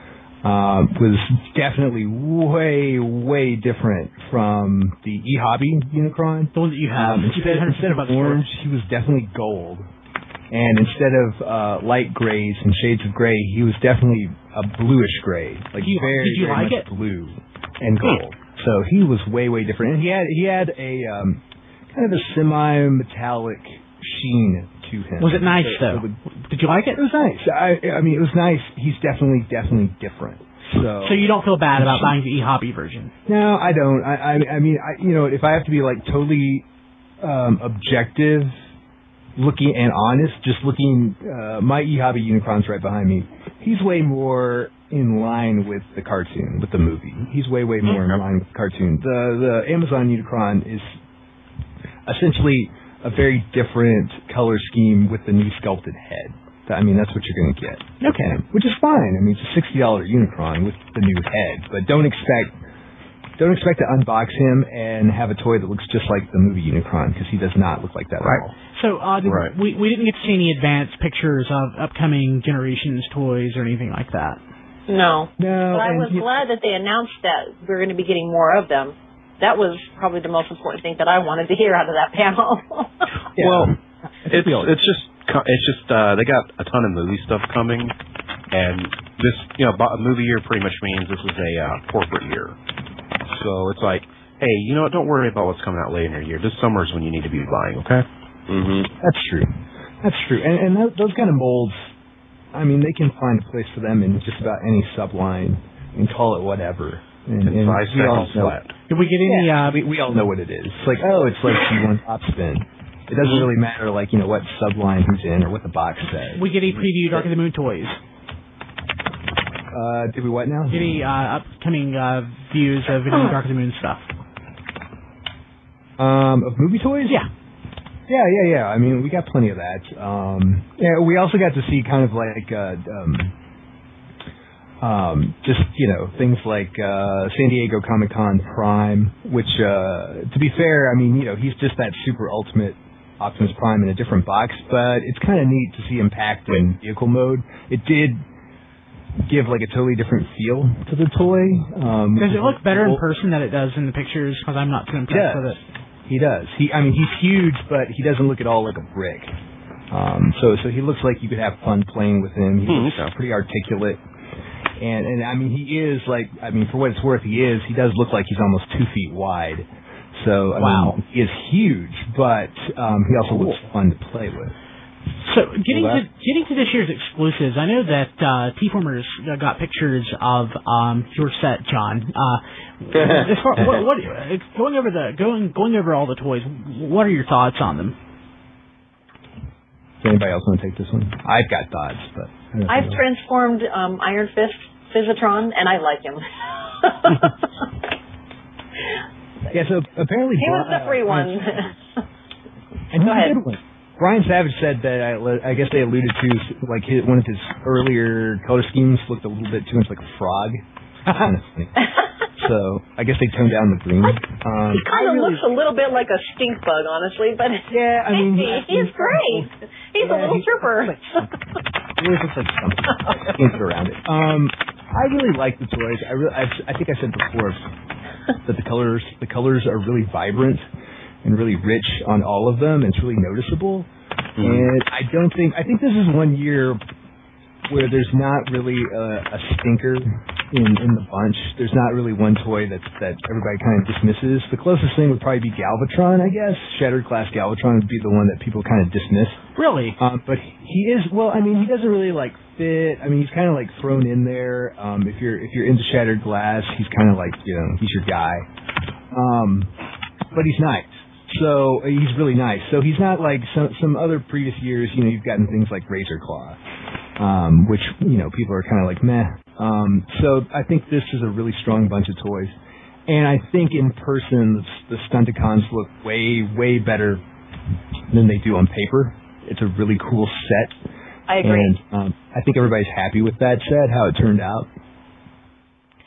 was definitely way different from the eHobby Unicron. The one that you have. Instead of orange, he was definitely gold. And instead of light grays and shades of gray, he was definitely a bluish gray, like very much blue and gold. So he was way different. And he had a kind of a semi-metallic sheen to him. Was it nice though? Did you like it? It was nice. I mean, it was nice. He's definitely different. So you don't feel bad about buying the eHobby version? No, I don't. I mean, you know, if I have to be like totally objective, looking and honest, just looking, my eHobby Unicron's right behind me. He's way more in line with the cartoon, with the movie. He's way more in line with the cartoon. The Amazon Unicron is essentially a very different color scheme with the new sculpted head. I mean, that's what you're going to get. Okay. Which is fine. I mean, it's a $60 Unicron with the new head, but don't expect to unbox him and have a toy that looks just like the movie Unicron, because he does not look like that at all. So we didn't get to see any advanced pictures of upcoming Generations toys or anything like that. No. But I was glad that they announced that we're going to be getting more of them. That was probably the most important thing that I wanted to hear out of that panel. Yeah. Well, it's just they got a ton of movie stuff coming, and this, you know, a movie year pretty much means this is a corporate year. So it's like, hey, you know what? Don't worry about what's coming out later in the year. This summer is when you need to be buying. Okay. That's true. And those kind of molds, I mean, they can find a place for them in just about any subline and call it whatever. And 5 seconds flat. Did we get any? We all know what it is. It's like, it's like G1 Top Spin. It doesn't really matter, like, you know, what subline who's in or what the box says. We get a preview Dark of the Moon toys. Did we what now? Any upcoming views of any Dark of the Moon stuff? Of movie toys? Yeah. Yeah. I mean, we got plenty of that. We also got to see kind of like just, you know, things like San Diego Comic-Con Prime, which, to be fair, I mean, you know, he's just that super ultimate Optimus Prime in a different box, but it's kind of neat to see him packed in vehicle mode. It did give like a totally different feel to the toy. Does it look better in person than it does in the pictures? Because I'm not too impressed with it. He does. I mean, he's huge, but he doesn't look at all like a brick. So he looks like you could have fun playing with him. He looks pretty articulate. And I mean, he is like, I mean, for what it's worth, he does look like he's almost 2 feet wide. So, I mean, he is huge, but he also looks fun to play with. So, getting to this year's exclusives, I know that T-Formers got pictures of your set, John. As far, going over all the toys, what are your thoughts on them? Does anybody else want to take this one? I've got thoughts, but I've transformed Iron Fist Physitron, and I like him. Yeah, so apparently he was the free one. And go ahead. Brian Savage said that I guess they alluded to like one of his earlier color schemes looked a little bit too much like a frog. Kind of funny. So I guess they toned down the green. He kind of looks a little bit like a stink bug, honestly. But yeah, I mean he's great. He's a little trooper. He always looks like something. I can't get around it. I really like the toys. I think I said before that the colors are really vibrant and really rich on all of them. It's really noticeable. And I think this is one year where there's not really a stinker in the bunch. There's not really one toy that everybody kind of dismisses. The closest thing would probably be Galvatron, I guess. Shattered Glass Galvatron would be the one that people kind of dismiss. Really? But he is, well, I mean, he doesn't really like fit. I mean, he's kind of like thrown in there. If you're into Shattered Glass, he's kind of like, you know, he's your guy. But he's nice. So he's really nice. So he's not like some other previous years, you know, you've gotten things like Razor Claw, which, you know, people are kind of like, meh. So I think this is a really strong bunch of toys. And I think in person, the Stunticons look way, way better than they do on paper. It's a really cool set. I agree. And I think everybody's happy with that set, how it turned out.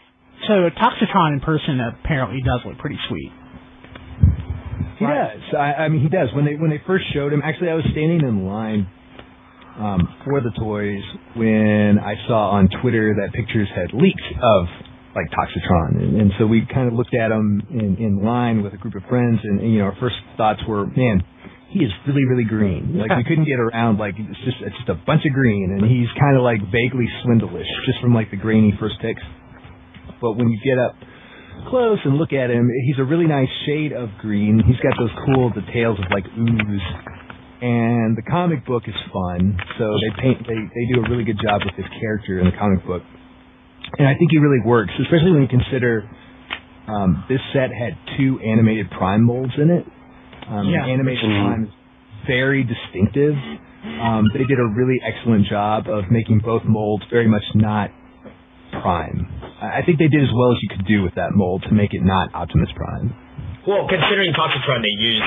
So Toxitron in person apparently does look pretty sweet. He does. I mean, he does. When they first showed him, actually, I was standing in line for the toys when I saw on Twitter that pictures had leaked of like Toxitron, and so we kind of looked at him in line with a group of friends, and our first thoughts were, man, he is really, really green. Like we couldn't get around like it's just a bunch of green, and he's kind of like vaguely swindlish just from like the grainy first picks. But when you get up close and look at him, he's a really nice shade of green. He's got those cool details of like ooze, and the comic book is fun. So they do a really good job with his character in the comic book, and I think he really works, especially when you consider this set had 2 animated Prime molds in it. Animated Prime is very distinctive. They did a really excellent job of making both molds very much not Prime. I think they did as well as you could do with that mold to make it not Optimus Prime. Well, considering Toxitron, they used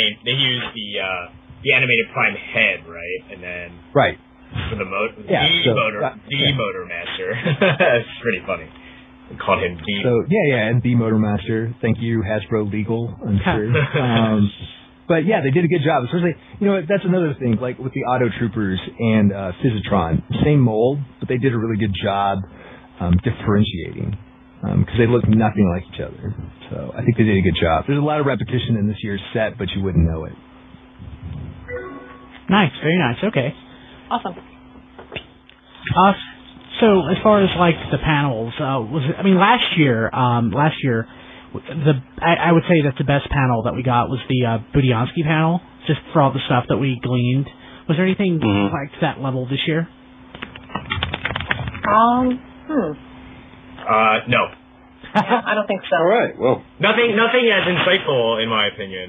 the animated Prime head, right? And then for the Motor Master. It's pretty funny. We called him D. So and D Motor Master. Thank you, Hasbro Legal, I'm sure. But yeah, they did a good job. Especially, that's another thing. Like with the Auto Troopers and Physitron, same mold, but they did a really good job differentiating because they look nothing like each other. So I think they did a good job. There's a lot of repetition in this year's set, but you wouldn't know it. Nice, very nice. Okay, awesome. So as far as like the panels, last year, I would say that the best panel that we got was the Budiansky panel, just for all the stuff that we gleaned. Was there anything like to that level this year? No. I don't think so. All right. Well, nothing as insightful in my opinion.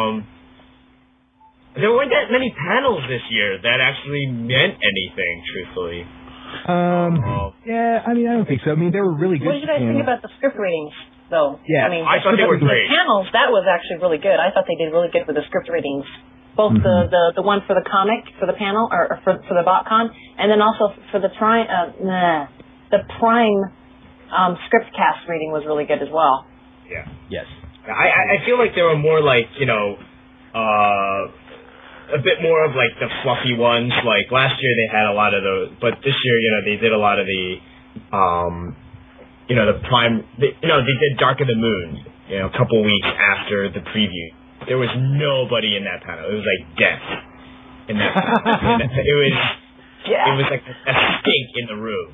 There weren't that many panels this year that actually meant anything, truthfully. Yeah, I don't think so. There were really good. What did you guys think about the script readings, though? Yeah, I thought they were great. The panels, that was actually really good. I thought they did really good with the script readings. Both the one for the comic, for the panel, or for the BotCon, and then also for the Prime script cast reading was really good as well. Yeah. Yes. I feel like there were more like, a bit more of like the fluffy ones. Like last year they had a lot of those, but this year, they did a lot of the, the Prime, they did Dark of the Moon, a couple weeks after the preview. There was nobody in that panel. It was like death in that panel. It was like a stink in the room.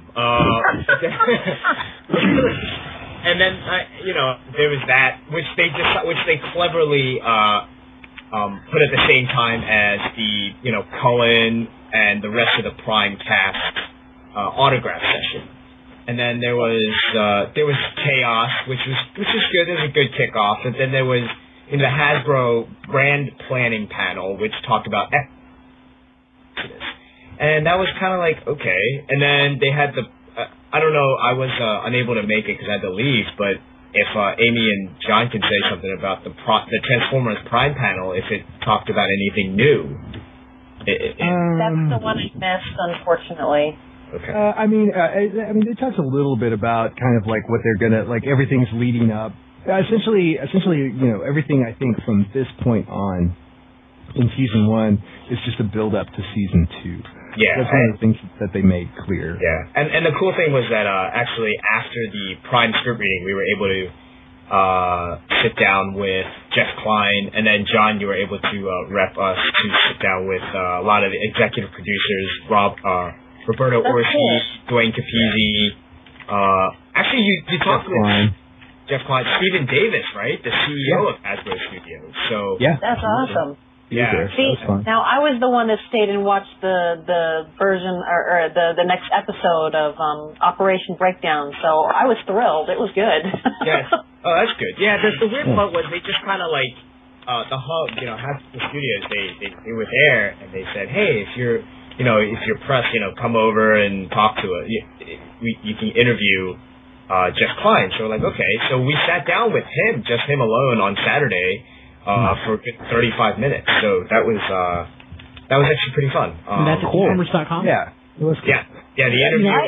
And then, there was that, which they cleverly, put at the same time as the, Cullen and the rest of the Prime cast, autograph session. And then there was Chaos, which was good. It was a good kickoff. And then there was, the Hasbro brand planning panel, which talked about Exodus. And that was kind of like, okay. And then they had I don't know, I was unable to make it because I had to leave, but if Amy and John can say something about the Transformers Prime panel, if it talked about anything new. That's the one I missed, unfortunately. Okay. They talked a little bit about kind of like what they're gonna, like everything's leading up. Essentially, everything I think from this point on in season 1 is just a build up to season 2. Yeah, that's one of the things that they made clear. Yeah, and the cool thing was that actually after the Prime script reading, we were able to sit down with Jeff Klein, and then John, you were able to rep us to sit down with a lot of the executive producers, Roberto Orsi, Dwayne Capizzi. Actually, you talked with Jeff Klein, Stephen Davis, right, the CEO of Hasbro Studios. So yeah, that's awesome. Yeah. See, now I was the one that stayed and watched the version or the next episode of Operation Breakdown, so I was thrilled. It was good. Yes. Oh, that's good. Yeah. The weird part was they just kind of like the hub, Hasbro Studios. They were there and they said, hey, if you're press, come over and talk to us. You can interview Jeff Klein. So we're like, okay. So we sat down with him, just him alone, on Saturday. For 35 minutes, so that was actually pretty fun. And that's at Transformers.com? Yeah, it was cool. Yeah, the interview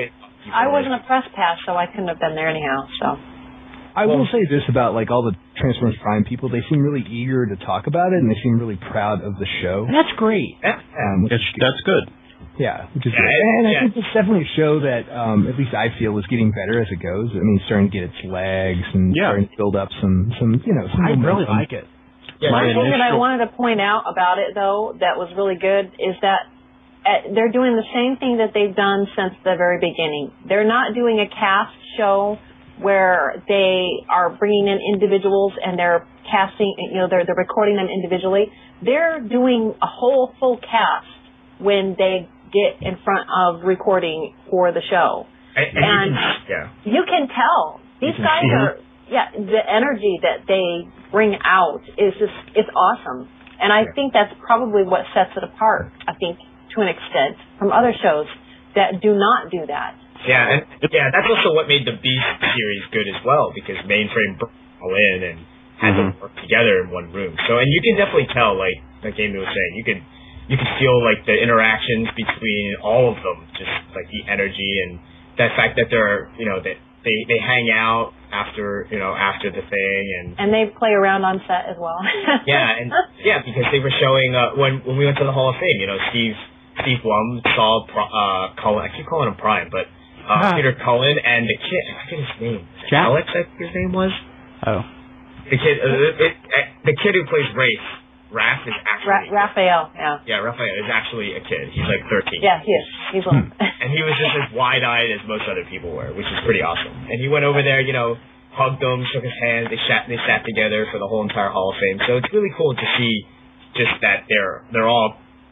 I wasn't a press pass, so I couldn't have been there anyhow. So. I will say this about like all the Transformers Prime people. They seem really eager to talk about it, and they seem really proud of the show. That's great. That's good. Yeah, which is good. And I think it's definitely a show that, at least I feel, is getting better as it goes. I mean, it's starting to get its legs and starting to build up some I really like it. Yeah, one thing that I wanted to point out about it, though, that was really good is that they're doing the same thing that they've done since the very beginning. They're not doing a cast show where they are bringing in individuals and they're casting, they're recording them individually. They're doing a whole full cast when they get in front of recording for the show. And you can tell. These guys are, the energy that they bring out is just, it's awesome. And I think that's probably what sets it apart, I think, to an extent, from other shows that do not do that. Yeah, and that's also what made the Beast series good as well, because Mainframe brought all in and had them work together in one room. So, and you can definitely tell, like Amy was saying, you can feel like the interactions between all of them, just like the energy and the fact that they're, that they hang out after the thing, and they play around on set as well. because they were showing when we went to the Hall of Fame, Steve Blum saw Cullen. I keep calling him Prime, but Peter Cullen and the kid. I forget his name. Alex, I think his name was. Oh. The kid who plays Rafe. Raph is actually Raphael. Yeah, Raphael is actually a kid. He's like 13. Yeah, he is. He's little. And he was just as wide-eyed as most other people were, which is pretty awesome. And he went over there, hugged him, shook his hand. They sat together for the whole entire Hall of Fame. So it's really cool to see just that they're all,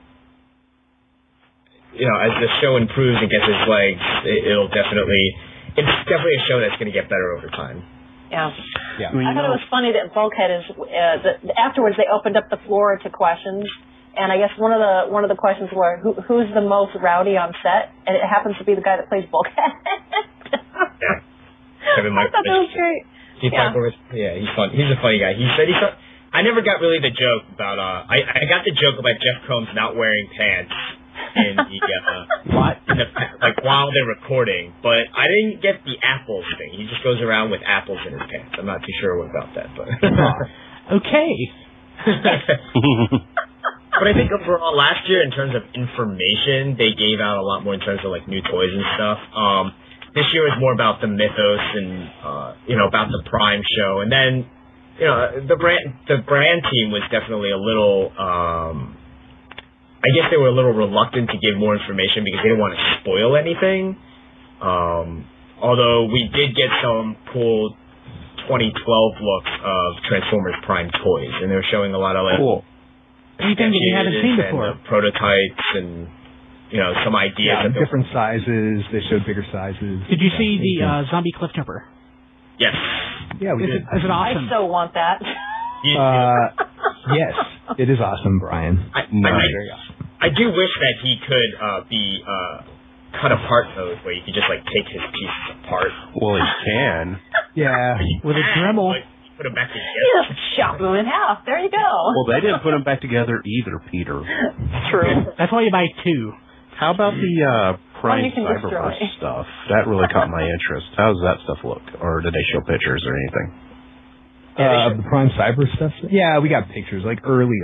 as the show improves and gets its legs, it's definitely a show that's going to get better over time. Yeah. I thought it was funny that Bulkhead is. Afterwards, they opened up the floor to questions, and I guess one of the questions were who's the most rowdy on set, and it happens to be the guy that plays Bulkhead. Kevin Michael. I thought that was great. He's fun. He's a funny guy. He said I never got really the joke about. I got the joke about Jeff Combs not wearing pants in the while they're recording, but I didn't get the apples thing. He just goes around with apples in his pants. I'm not too sure about that, but okay. But I think overall last year, in terms of information, they gave out a lot more in terms of like new toys and stuff. This year was more about the mythos and about the Prime show, and then the brand team was definitely a little. I guess they were a little reluctant to give more information because they didn't want to spoil anything. Although we did get some cool 2012 looks of Transformers Prime toys, and they were showing a lot of anything that you haven't seen before, prototypes and some ideas. Different sizes. They showed bigger sizes. Did you see the zombie cliff jumper? Yes. Yeah, we did. Is it awesome? I so want that. Yes, it is awesome, Brian. I do wish that he could be cut apart mode where you could just take his pieces apart. Well, he can. Yeah, with a Dremel. Put them back together. You just chop them in half. There you go. Well, they didn't put them back together either, Peter. True. That's why you buy two. How about the Prime Cyberverse stuff? That really caught my interest. How does that stuff look? Or did they show pictures or anything? The Prime Cyber stuff? Yeah, we got pictures, early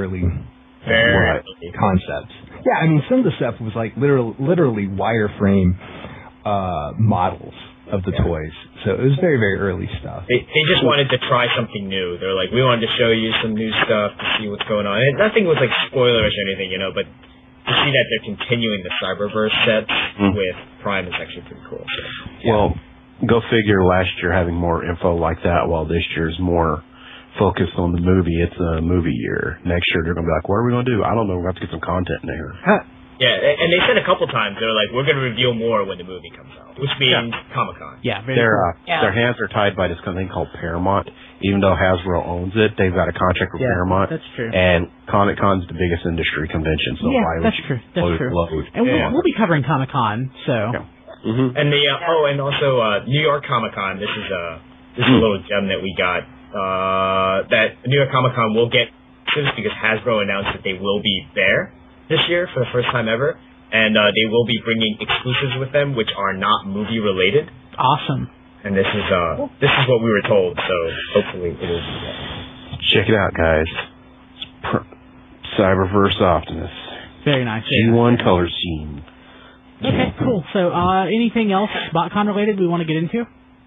concepts. Yeah, I mean, some of the stuff was literally wireframe models of the toys. So it was very, very early stuff. They just wanted to try something new. They're like, we wanted to show you some new stuff to see what's going on. And nothing was spoilerish or anything, but to see that they're continuing the Cyberverse sets with Prime is actually pretty cool. So, yeah. Well, go figure, last year having more info like that, while this year's more focused on the movie. It's a movie year. Next year they're going to be like, what are we going to do? I don't know. We're going to have to get some content in here. Yeah, and they said a couple times, they're like, we're going to reveal more when the movie comes out, which means Comic-Con. Yeah, their hands are tied by this thing called Paramount. Even though Hasbro owns it, they've got a contract with Paramount. That's true. And Comic-Con's the biggest industry convention, so that's true. That's true. And we'll be covering Comic-Con, so. Yeah. And and also New York Comic-Con. This is a little gem that we got. That New York Comic-Con will get just because Hasbro announced that they will be there this year for the first time ever. and they will be bringing exclusives with them, which are not movie related. Awesome. And this is what we were told, so hopefully it will be that. Check it out, guys. Cyberverse Optimus. Very nice. G1 color scheme. Okay, cool. So, anything else BotCon related we want to get into?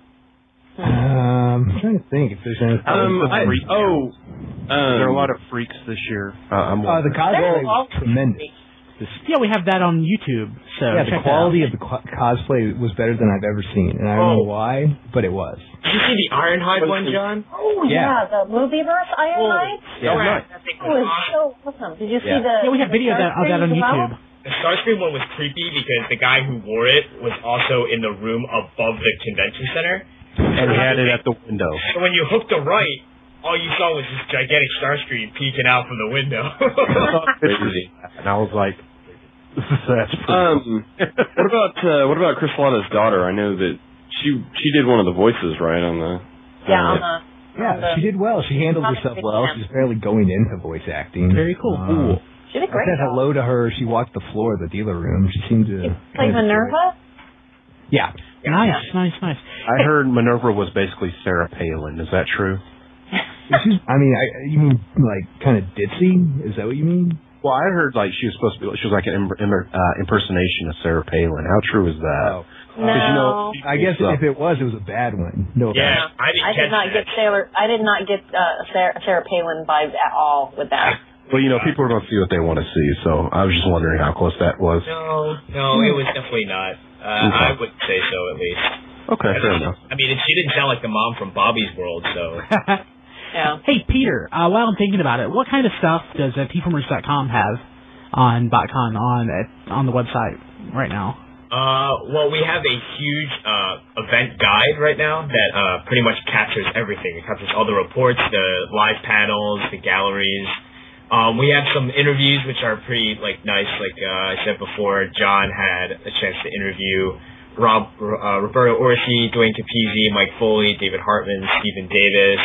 I'm trying to think if there's anything. There are a lot of freaks this year. The cosplay was tremendous. Yeah, we have that on YouTube. So yeah, the quality of the cosplay was better than I've ever seen, and I don't know why, but it was. Did you see the Ironhide one, John? Oh yeah, the Movieverse Ironhide. Yeah, It was so awesome. Did you see the? Yeah, we have video of that on YouTube. The Starscream one was creepy because the guy who wore it was also in the room above the convention center. And he had it at the window. So when you hooked the right, all you saw was this gigantic Starscream peeking out from the window. And I was like, that's pretty cool. What about Chris Latta's daughter? I know that she did one of the voices, right, on the... Yeah, she did well. She handled herself well. She's barely going into voice acting. Very cool. She did great. I said hello to her. She walked the floor of the dealer room. She seemed to... Like Minerva? Yeah. Nice. I heard Minerva was basically Sarah Palin. Is that true? You mean like kind of ditzy? Is that what you mean? Well, I heard like she was supposed to be. She was like an impersonation of Sarah Palin. How true is that? Oh. No. I guess if it was a bad one. No. Yeah, I did not get Sarah Palin vibes at all with that. Well, people are going to see what they want to see, so I was just wondering how close that was. No, it was definitely not. I wouldn't say so, at least. Okay, fair enough. I mean, she didn't sound like the mom from Bobby's World, so... Yeah. Hey, Peter, while I'm thinking about it, what kind of stuff does tformers.com have on BotCon on the website right now? Well, we have a huge event guide right now that pretty much captures everything. It captures all the reports, the live panels, the galleries. We have some interviews which are pretty nice. Like I said before, John had a chance to interview Roberto Orsi, Dwayne Capizzi, Mike Foley, David Hartman, Stephen Davis,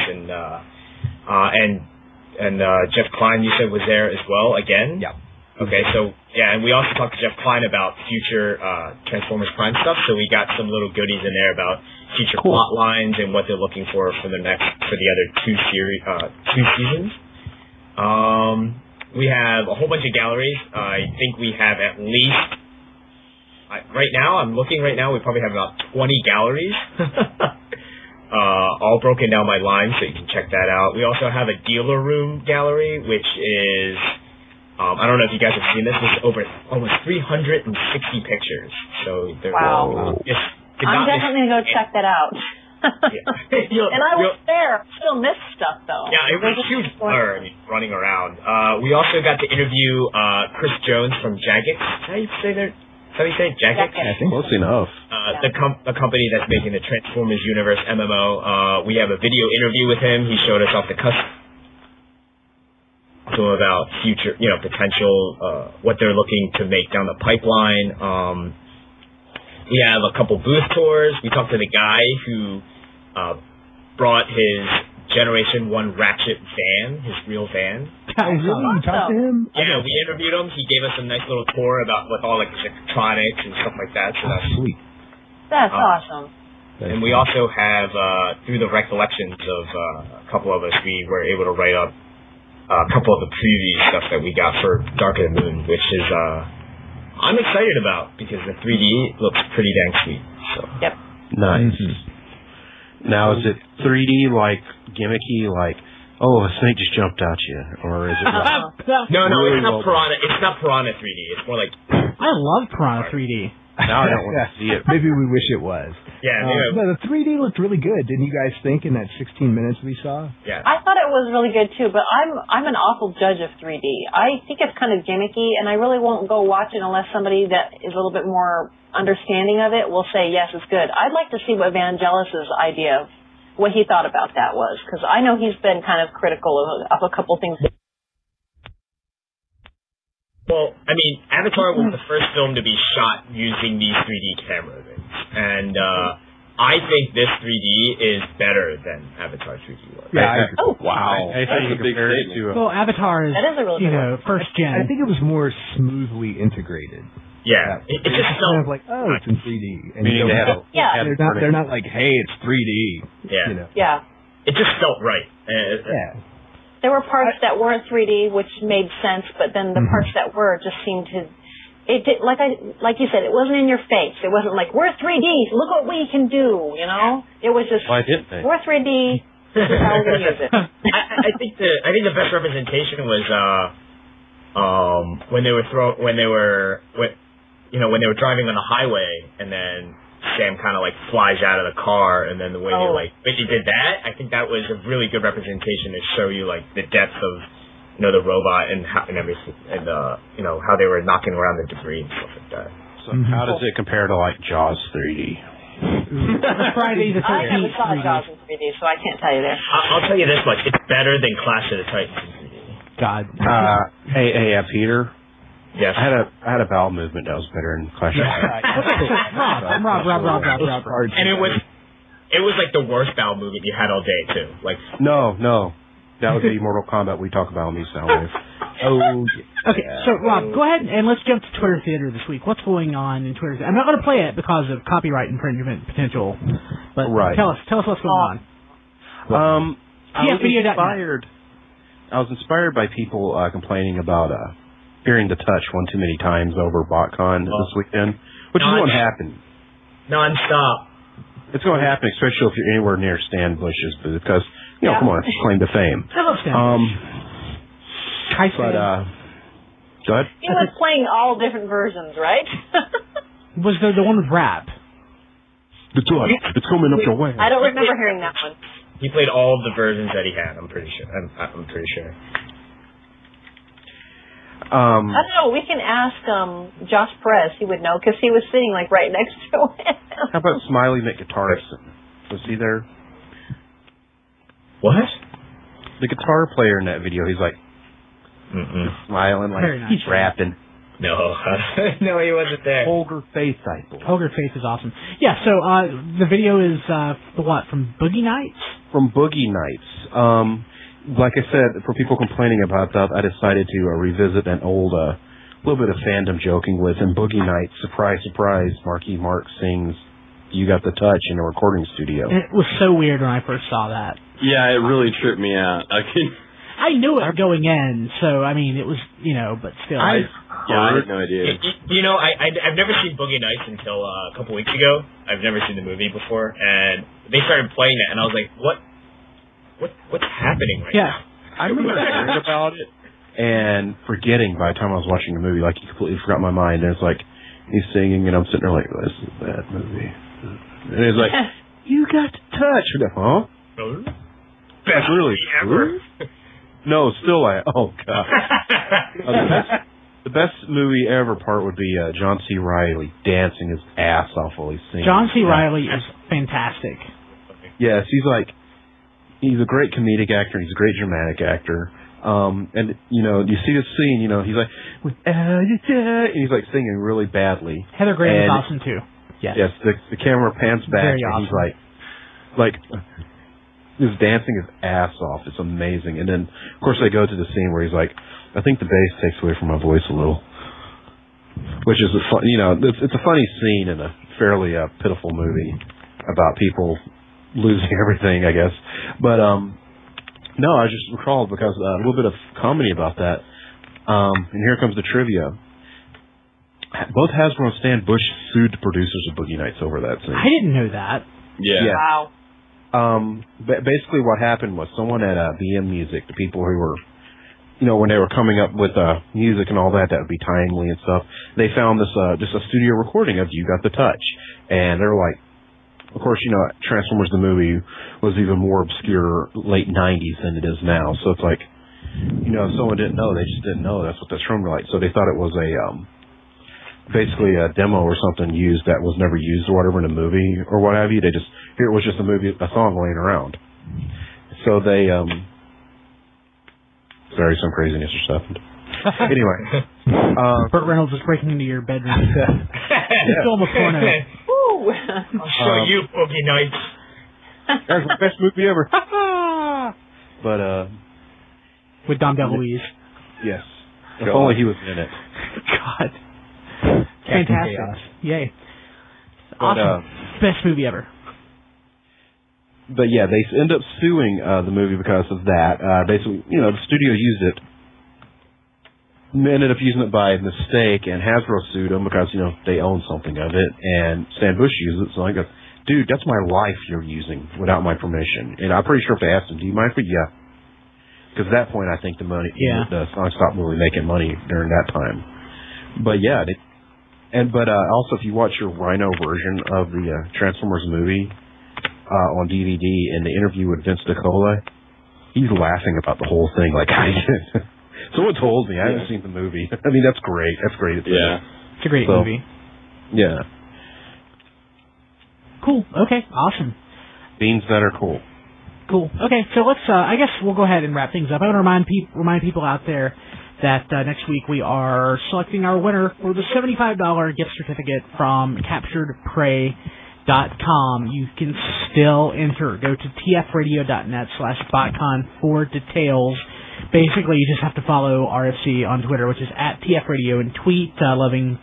and Jeff Klein. You said was there as well again. Yeah. Okay, so yeah, and we also talked to Jeff Klein about future Transformers Prime stuff. So we got some little goodies in there about future plot lines and what they're looking for the other two seasons. We have a whole bunch of galleries. I think we have at least, right now, I'm looking right now, we probably have about 20 galleries, all broken down by line, so you can check that out. We also have a dealer room gallery, which is, I don't know if you guys have seen this, it's over almost 360 pictures. So wow. I'm definitely going to go check that out. And I was there. Still missed stuff though. Yeah, it was a huge blur running around. We also got to interview Chris Jones from Jagex. How do you say that? How do you say it? Jagex? I think close enough. The company that's making the Transformers Universe MMO. We have a video interview with him. He showed us off the custom about future, potential, what they're looking to make down the pipeline. We have a couple booth tours. We talked to the guy who brought his Generation 1 Ratchet van, his real van. Really? You talked to him? Yeah, we interviewed him. He gave us a nice little tour about with all his electronics and stuff like that. So that's sweet. That's awesome. And we also have, through the recollections of a couple of us, we were able to write up a couple of the preview stuff that we got for Dark of the Moon, which is... I'm excited about because the 3D looks pretty dang sweet. So. Yep. Nice. Mm-hmm. Now, is it 3D gimmicky, a snake just jumped at you, or is it? No, it's not Piranha. It's not Piranha 3D. It's more like. I love Piranha 3D. Now I don't want to see it. Maybe we wish it was. Yeah. No, the 3D looked really good. Didn't you guys think in that 16 minutes we saw? Yeah. I thought it was really good too, but I'm an awful judge of 3D. I think it's kind of gimmicky, and I really won't go watch it unless somebody that is a little bit more understanding of it will say yes, it's good. I'd like to see what Vangelis's idea of what he thought about that was, because I know he's been kind of critical of a couple things. Well, I mean, Avatar was the first film to be shot using these 3D camera things, and I think this 3D is better than Avatar 3D was. Yeah. Wow. I think it's a big statement. Well, Avatar is, that is a really first gen. I think it was more smoothly integrated. Yeah, it just felt like, oh, it's in 3D. And meaning they're not like, hey, it's 3D. Yeah. You know. Yeah. It just felt right. Yeah. There were parts that weren't 3D, which made sense, but then the parts that were just seemed to. It did, like you said, it wasn't in your face. It wasn't like, we're 3D, look what we can do, you know? It was just, why didn't they? We're 3D, this is how we're going to use it. I think the best representation was when they were driving on the highway, and then Sam kind of like flies out of the car, and then the way when he did that, I think that was a really good representation to show you like the depth of the robot and everything, and how they were knocking around the debris and stuff like that. So how does it compare to like Jaws 3D? Friday the 13th. I never saw Jaws in 3D, so I can't tell you there. I'll tell you this much: it's better than Clash of the Titans in 3D. God. Hey, Peter. Yes. I had a bowel movement that was better in Clash of the Titans. Rob. And it was like the worst bowel movement you had all day too. Like no. That would be Mortal Kombat. We talk about me Soundwave. Okay, so Rob, go ahead and let's jump to Twitter Theater this week. What's going on in Twitter? I'm not going to play it because of copyright infringement potential, but tell us what's going on. I was inspired by people complaining about hearing the touch one too many times over BotCon this weekend, which is going to happen. Non-stop. It's going to happen, especially if you're anywhere near Stan Bush's booth, because, come on, it's claim to fame. I love Stan Bush. Go ahead. He was playing all different versions, right? Was the one with rap? The touch. It's coming up your way. I don't remember hearing that one. He played all of the versions that he had, I'm pretty sure. I'm pretty sure. I don't know. We can ask Josh Perez. He would know because he was sitting like right next to him. How about Smiley McGuitarson? Was he there? What? The guitar player in that video. He's like smiling, like he's rapping. No, no, he wasn't there. Holger Faith, I believe. Holger Faith is awesome. Yeah. So the video is from Boogie Nights? From Boogie Nights. Like I said, for people complaining about that, I decided to revisit an old, little bit of fandom joking with. In Boogie Nights, surprise, surprise, Marky Mark sings "You Got the Touch" in a recording studio. It was so weird when I first saw that. Yeah, it really tripped me out. I knew it going in, so I mean, it was but still. I had no idea. I've never seen Boogie Nights until a couple weeks ago. I've never seen the movie before, and they started playing it, and I was like, What's happening right now? I remember hearing about it and forgetting by the time I was watching the movie, like, you completely forgot my mind. And it's like, he's singing, and I'm sitting there like, this is a bad movie. And he's like, you got to touch. And I'm, huh? That's really true? No, still like, oh, God. The best movie ever part would be John C. Reilly dancing his ass off while he's singing. John C. Reilly is fantastic. Yes, he's a great comedic actor. He's a great dramatic actor. And, you see this scene, he's like, and he's like singing really badly. Heather Graham is awesome too. Yes. Yes, the camera pans back Very and awesome. he's like, he's dancing his ass off. It's amazing. And then, of course, they go to the scene where he's like, I think the bass takes away from my voice a little. Which is it's a funny scene in a fairly pitiful movie about people losing everything, I guess. But no, I just recalled because a little bit of comedy about that. And here comes the trivia. Both Hasbro and Stan Bush sued the producers of Boogie Nights over that scene. I didn't know that. Yeah. Wow. Basically, what happened was someone at BM Music, the people who were, when they were coming up with music and all that would be timely and stuff, they found this just a studio recording of "You Got the Touch," and they were like. Of course, Transformers the movie was even more obscure late 90s than it is now. So it's like, if someone didn't know, they just didn't know that's what that's from. Like, so they thought it was basically a demo or something used that was never used or whatever in a movie or what have you. They just, here it was just a song laying around. So they, sorry, some craziness just happened. Anyway. Burt Reynolds is breaking into your bedroom to film a porno. I'll show you Boogie Nights. That's the best movie ever. But with Dom DeLuise. Yes. If only he was in it. God. Fantastic. Yay. Awesome. Best movie ever. But yeah, they end up suing the movie because of that. Basically, the studio used it, ended up using it by mistake, and Hasbro sued them because, they own something of it, and Stan Bush used it. So I go, dude, that's my life you're using without my permission. And I'm pretty sure if they asked him, do you mind for yeah. Because at that point, I think the song stopped really making money during that time. But yeah, also if you watch your Rhino version of the Transformers movie on DVD in the interview with Vince DiCola, he's laughing about the whole thing like I did. Someone told me. I haven't seen the movie. I mean, that's great. That's great. It's a great movie. Yeah. Cool. Okay. Awesome. Beans that are cool. Cool. Okay, so let's. I guess we'll go ahead and wrap things up. I want to remind people out there that next week we are selecting our winner for the $75 gift certificate from CapturedPrey.com. You can still enter. Go to tfradio.net/BotCon for details. Basically, you just have to follow RFC on Twitter, which is @TFRadio, and tweet loving.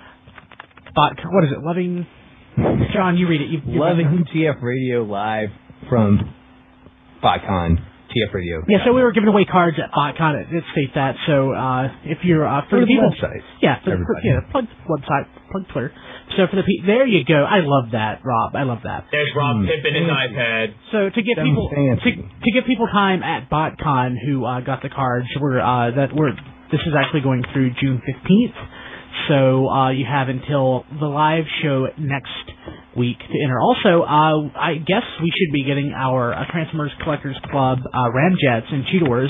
What is it? Loving. John, you read it. Loving TF Radio live from BotCon, TF Radio. Yeah, so we were giving away cards at BotCon. It states that. So if you're for the people, website. Yeah, plug website, plug Twitter. So for the people, there you go. I love that, Rob. I love that. There's Rob pimping his iPad. So to give people to give people time at BotCon who got the cards, this is actually going through June 15th. So you have until the live show next week to enter. Also, I guess we should be getting our Transformers Collectors Club Ramjets and Cheetors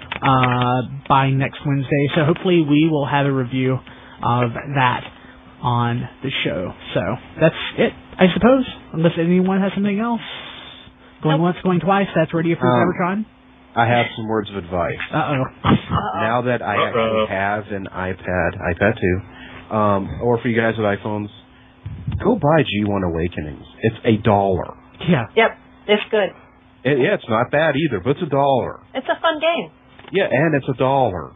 by next Wednesday. So hopefully we will have a review of that on the show. So that's it, I suppose, unless anyone has something else. Going once, going twice, that's Radio Free Cybertron. I have some words of advice. Now that I actually have an iPad 2, or for you guys with iPhones, go buy G1 Awakenings. It's $1. Yeah. Yep, it's good. It's not bad either, but it's $1. It's a fun game. Yeah, and it's $1.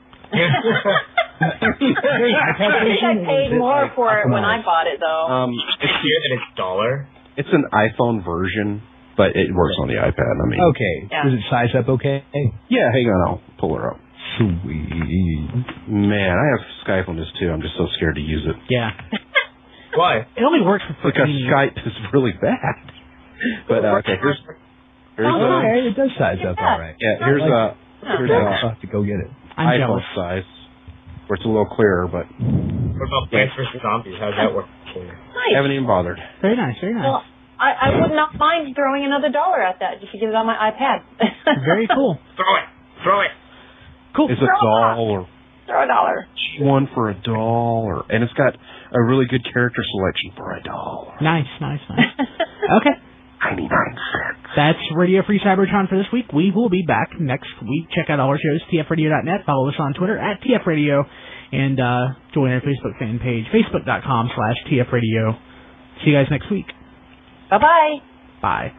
I wish I paid more for it when I bought it, though. It's here that it's $1. It's an iPhone version, but it works on the iPad. I mean, okay. Yeah. Does it size up okay? Yeah, hang on, I'll pull her up. Sweet. Man, I have Skype on this too. I'm just so scared to use it. Yeah. Why? It only works for because Skype is really bad. But okay, here's okay, it does size up all right. Yeah, here's I'll have to go get it. I'm iPhone size, where it's a little clearer, but. What about Plants vs. Zombies? How's that work for you? Nice. Haven't even bothered. Very nice, very nice. Well, I would not mind throwing another $1 at that just to get it on my iPad. Very cool. Throw it. Cool. It's $1. Throw $1. One for $1, and it's got a really good character selection for $1. Nice. Okay. 99 cents. That's Radio Free Cybertron for this week. We will be back next week. Check out all our shows, tfradio.net. Follow us on Twitter @tfradio, and join our Facebook fan page, facebook.com/tfradio. See you guys next week. Bye-bye. Bye.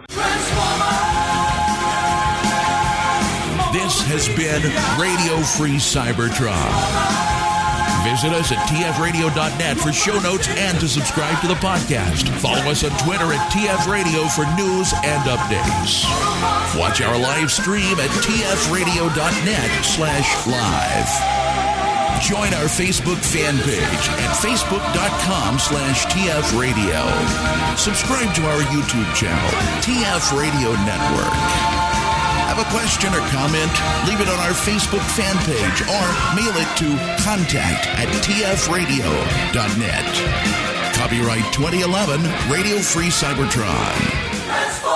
This has been Radio Free Cybertron. Visit us at tfradio.net for show notes and to subscribe to the podcast. Follow us on Twitter @tfradio for news and updates. Watch our live stream at tfradio.net/live. Join our Facebook fan page at facebook.com/tfradio. Subscribe to our YouTube channel, TF Radio Network. Have a question or comment? Leave it on our Facebook fan page or mail it to contact@tfradio.net. Copyright 2011, Radio Free Cybertron.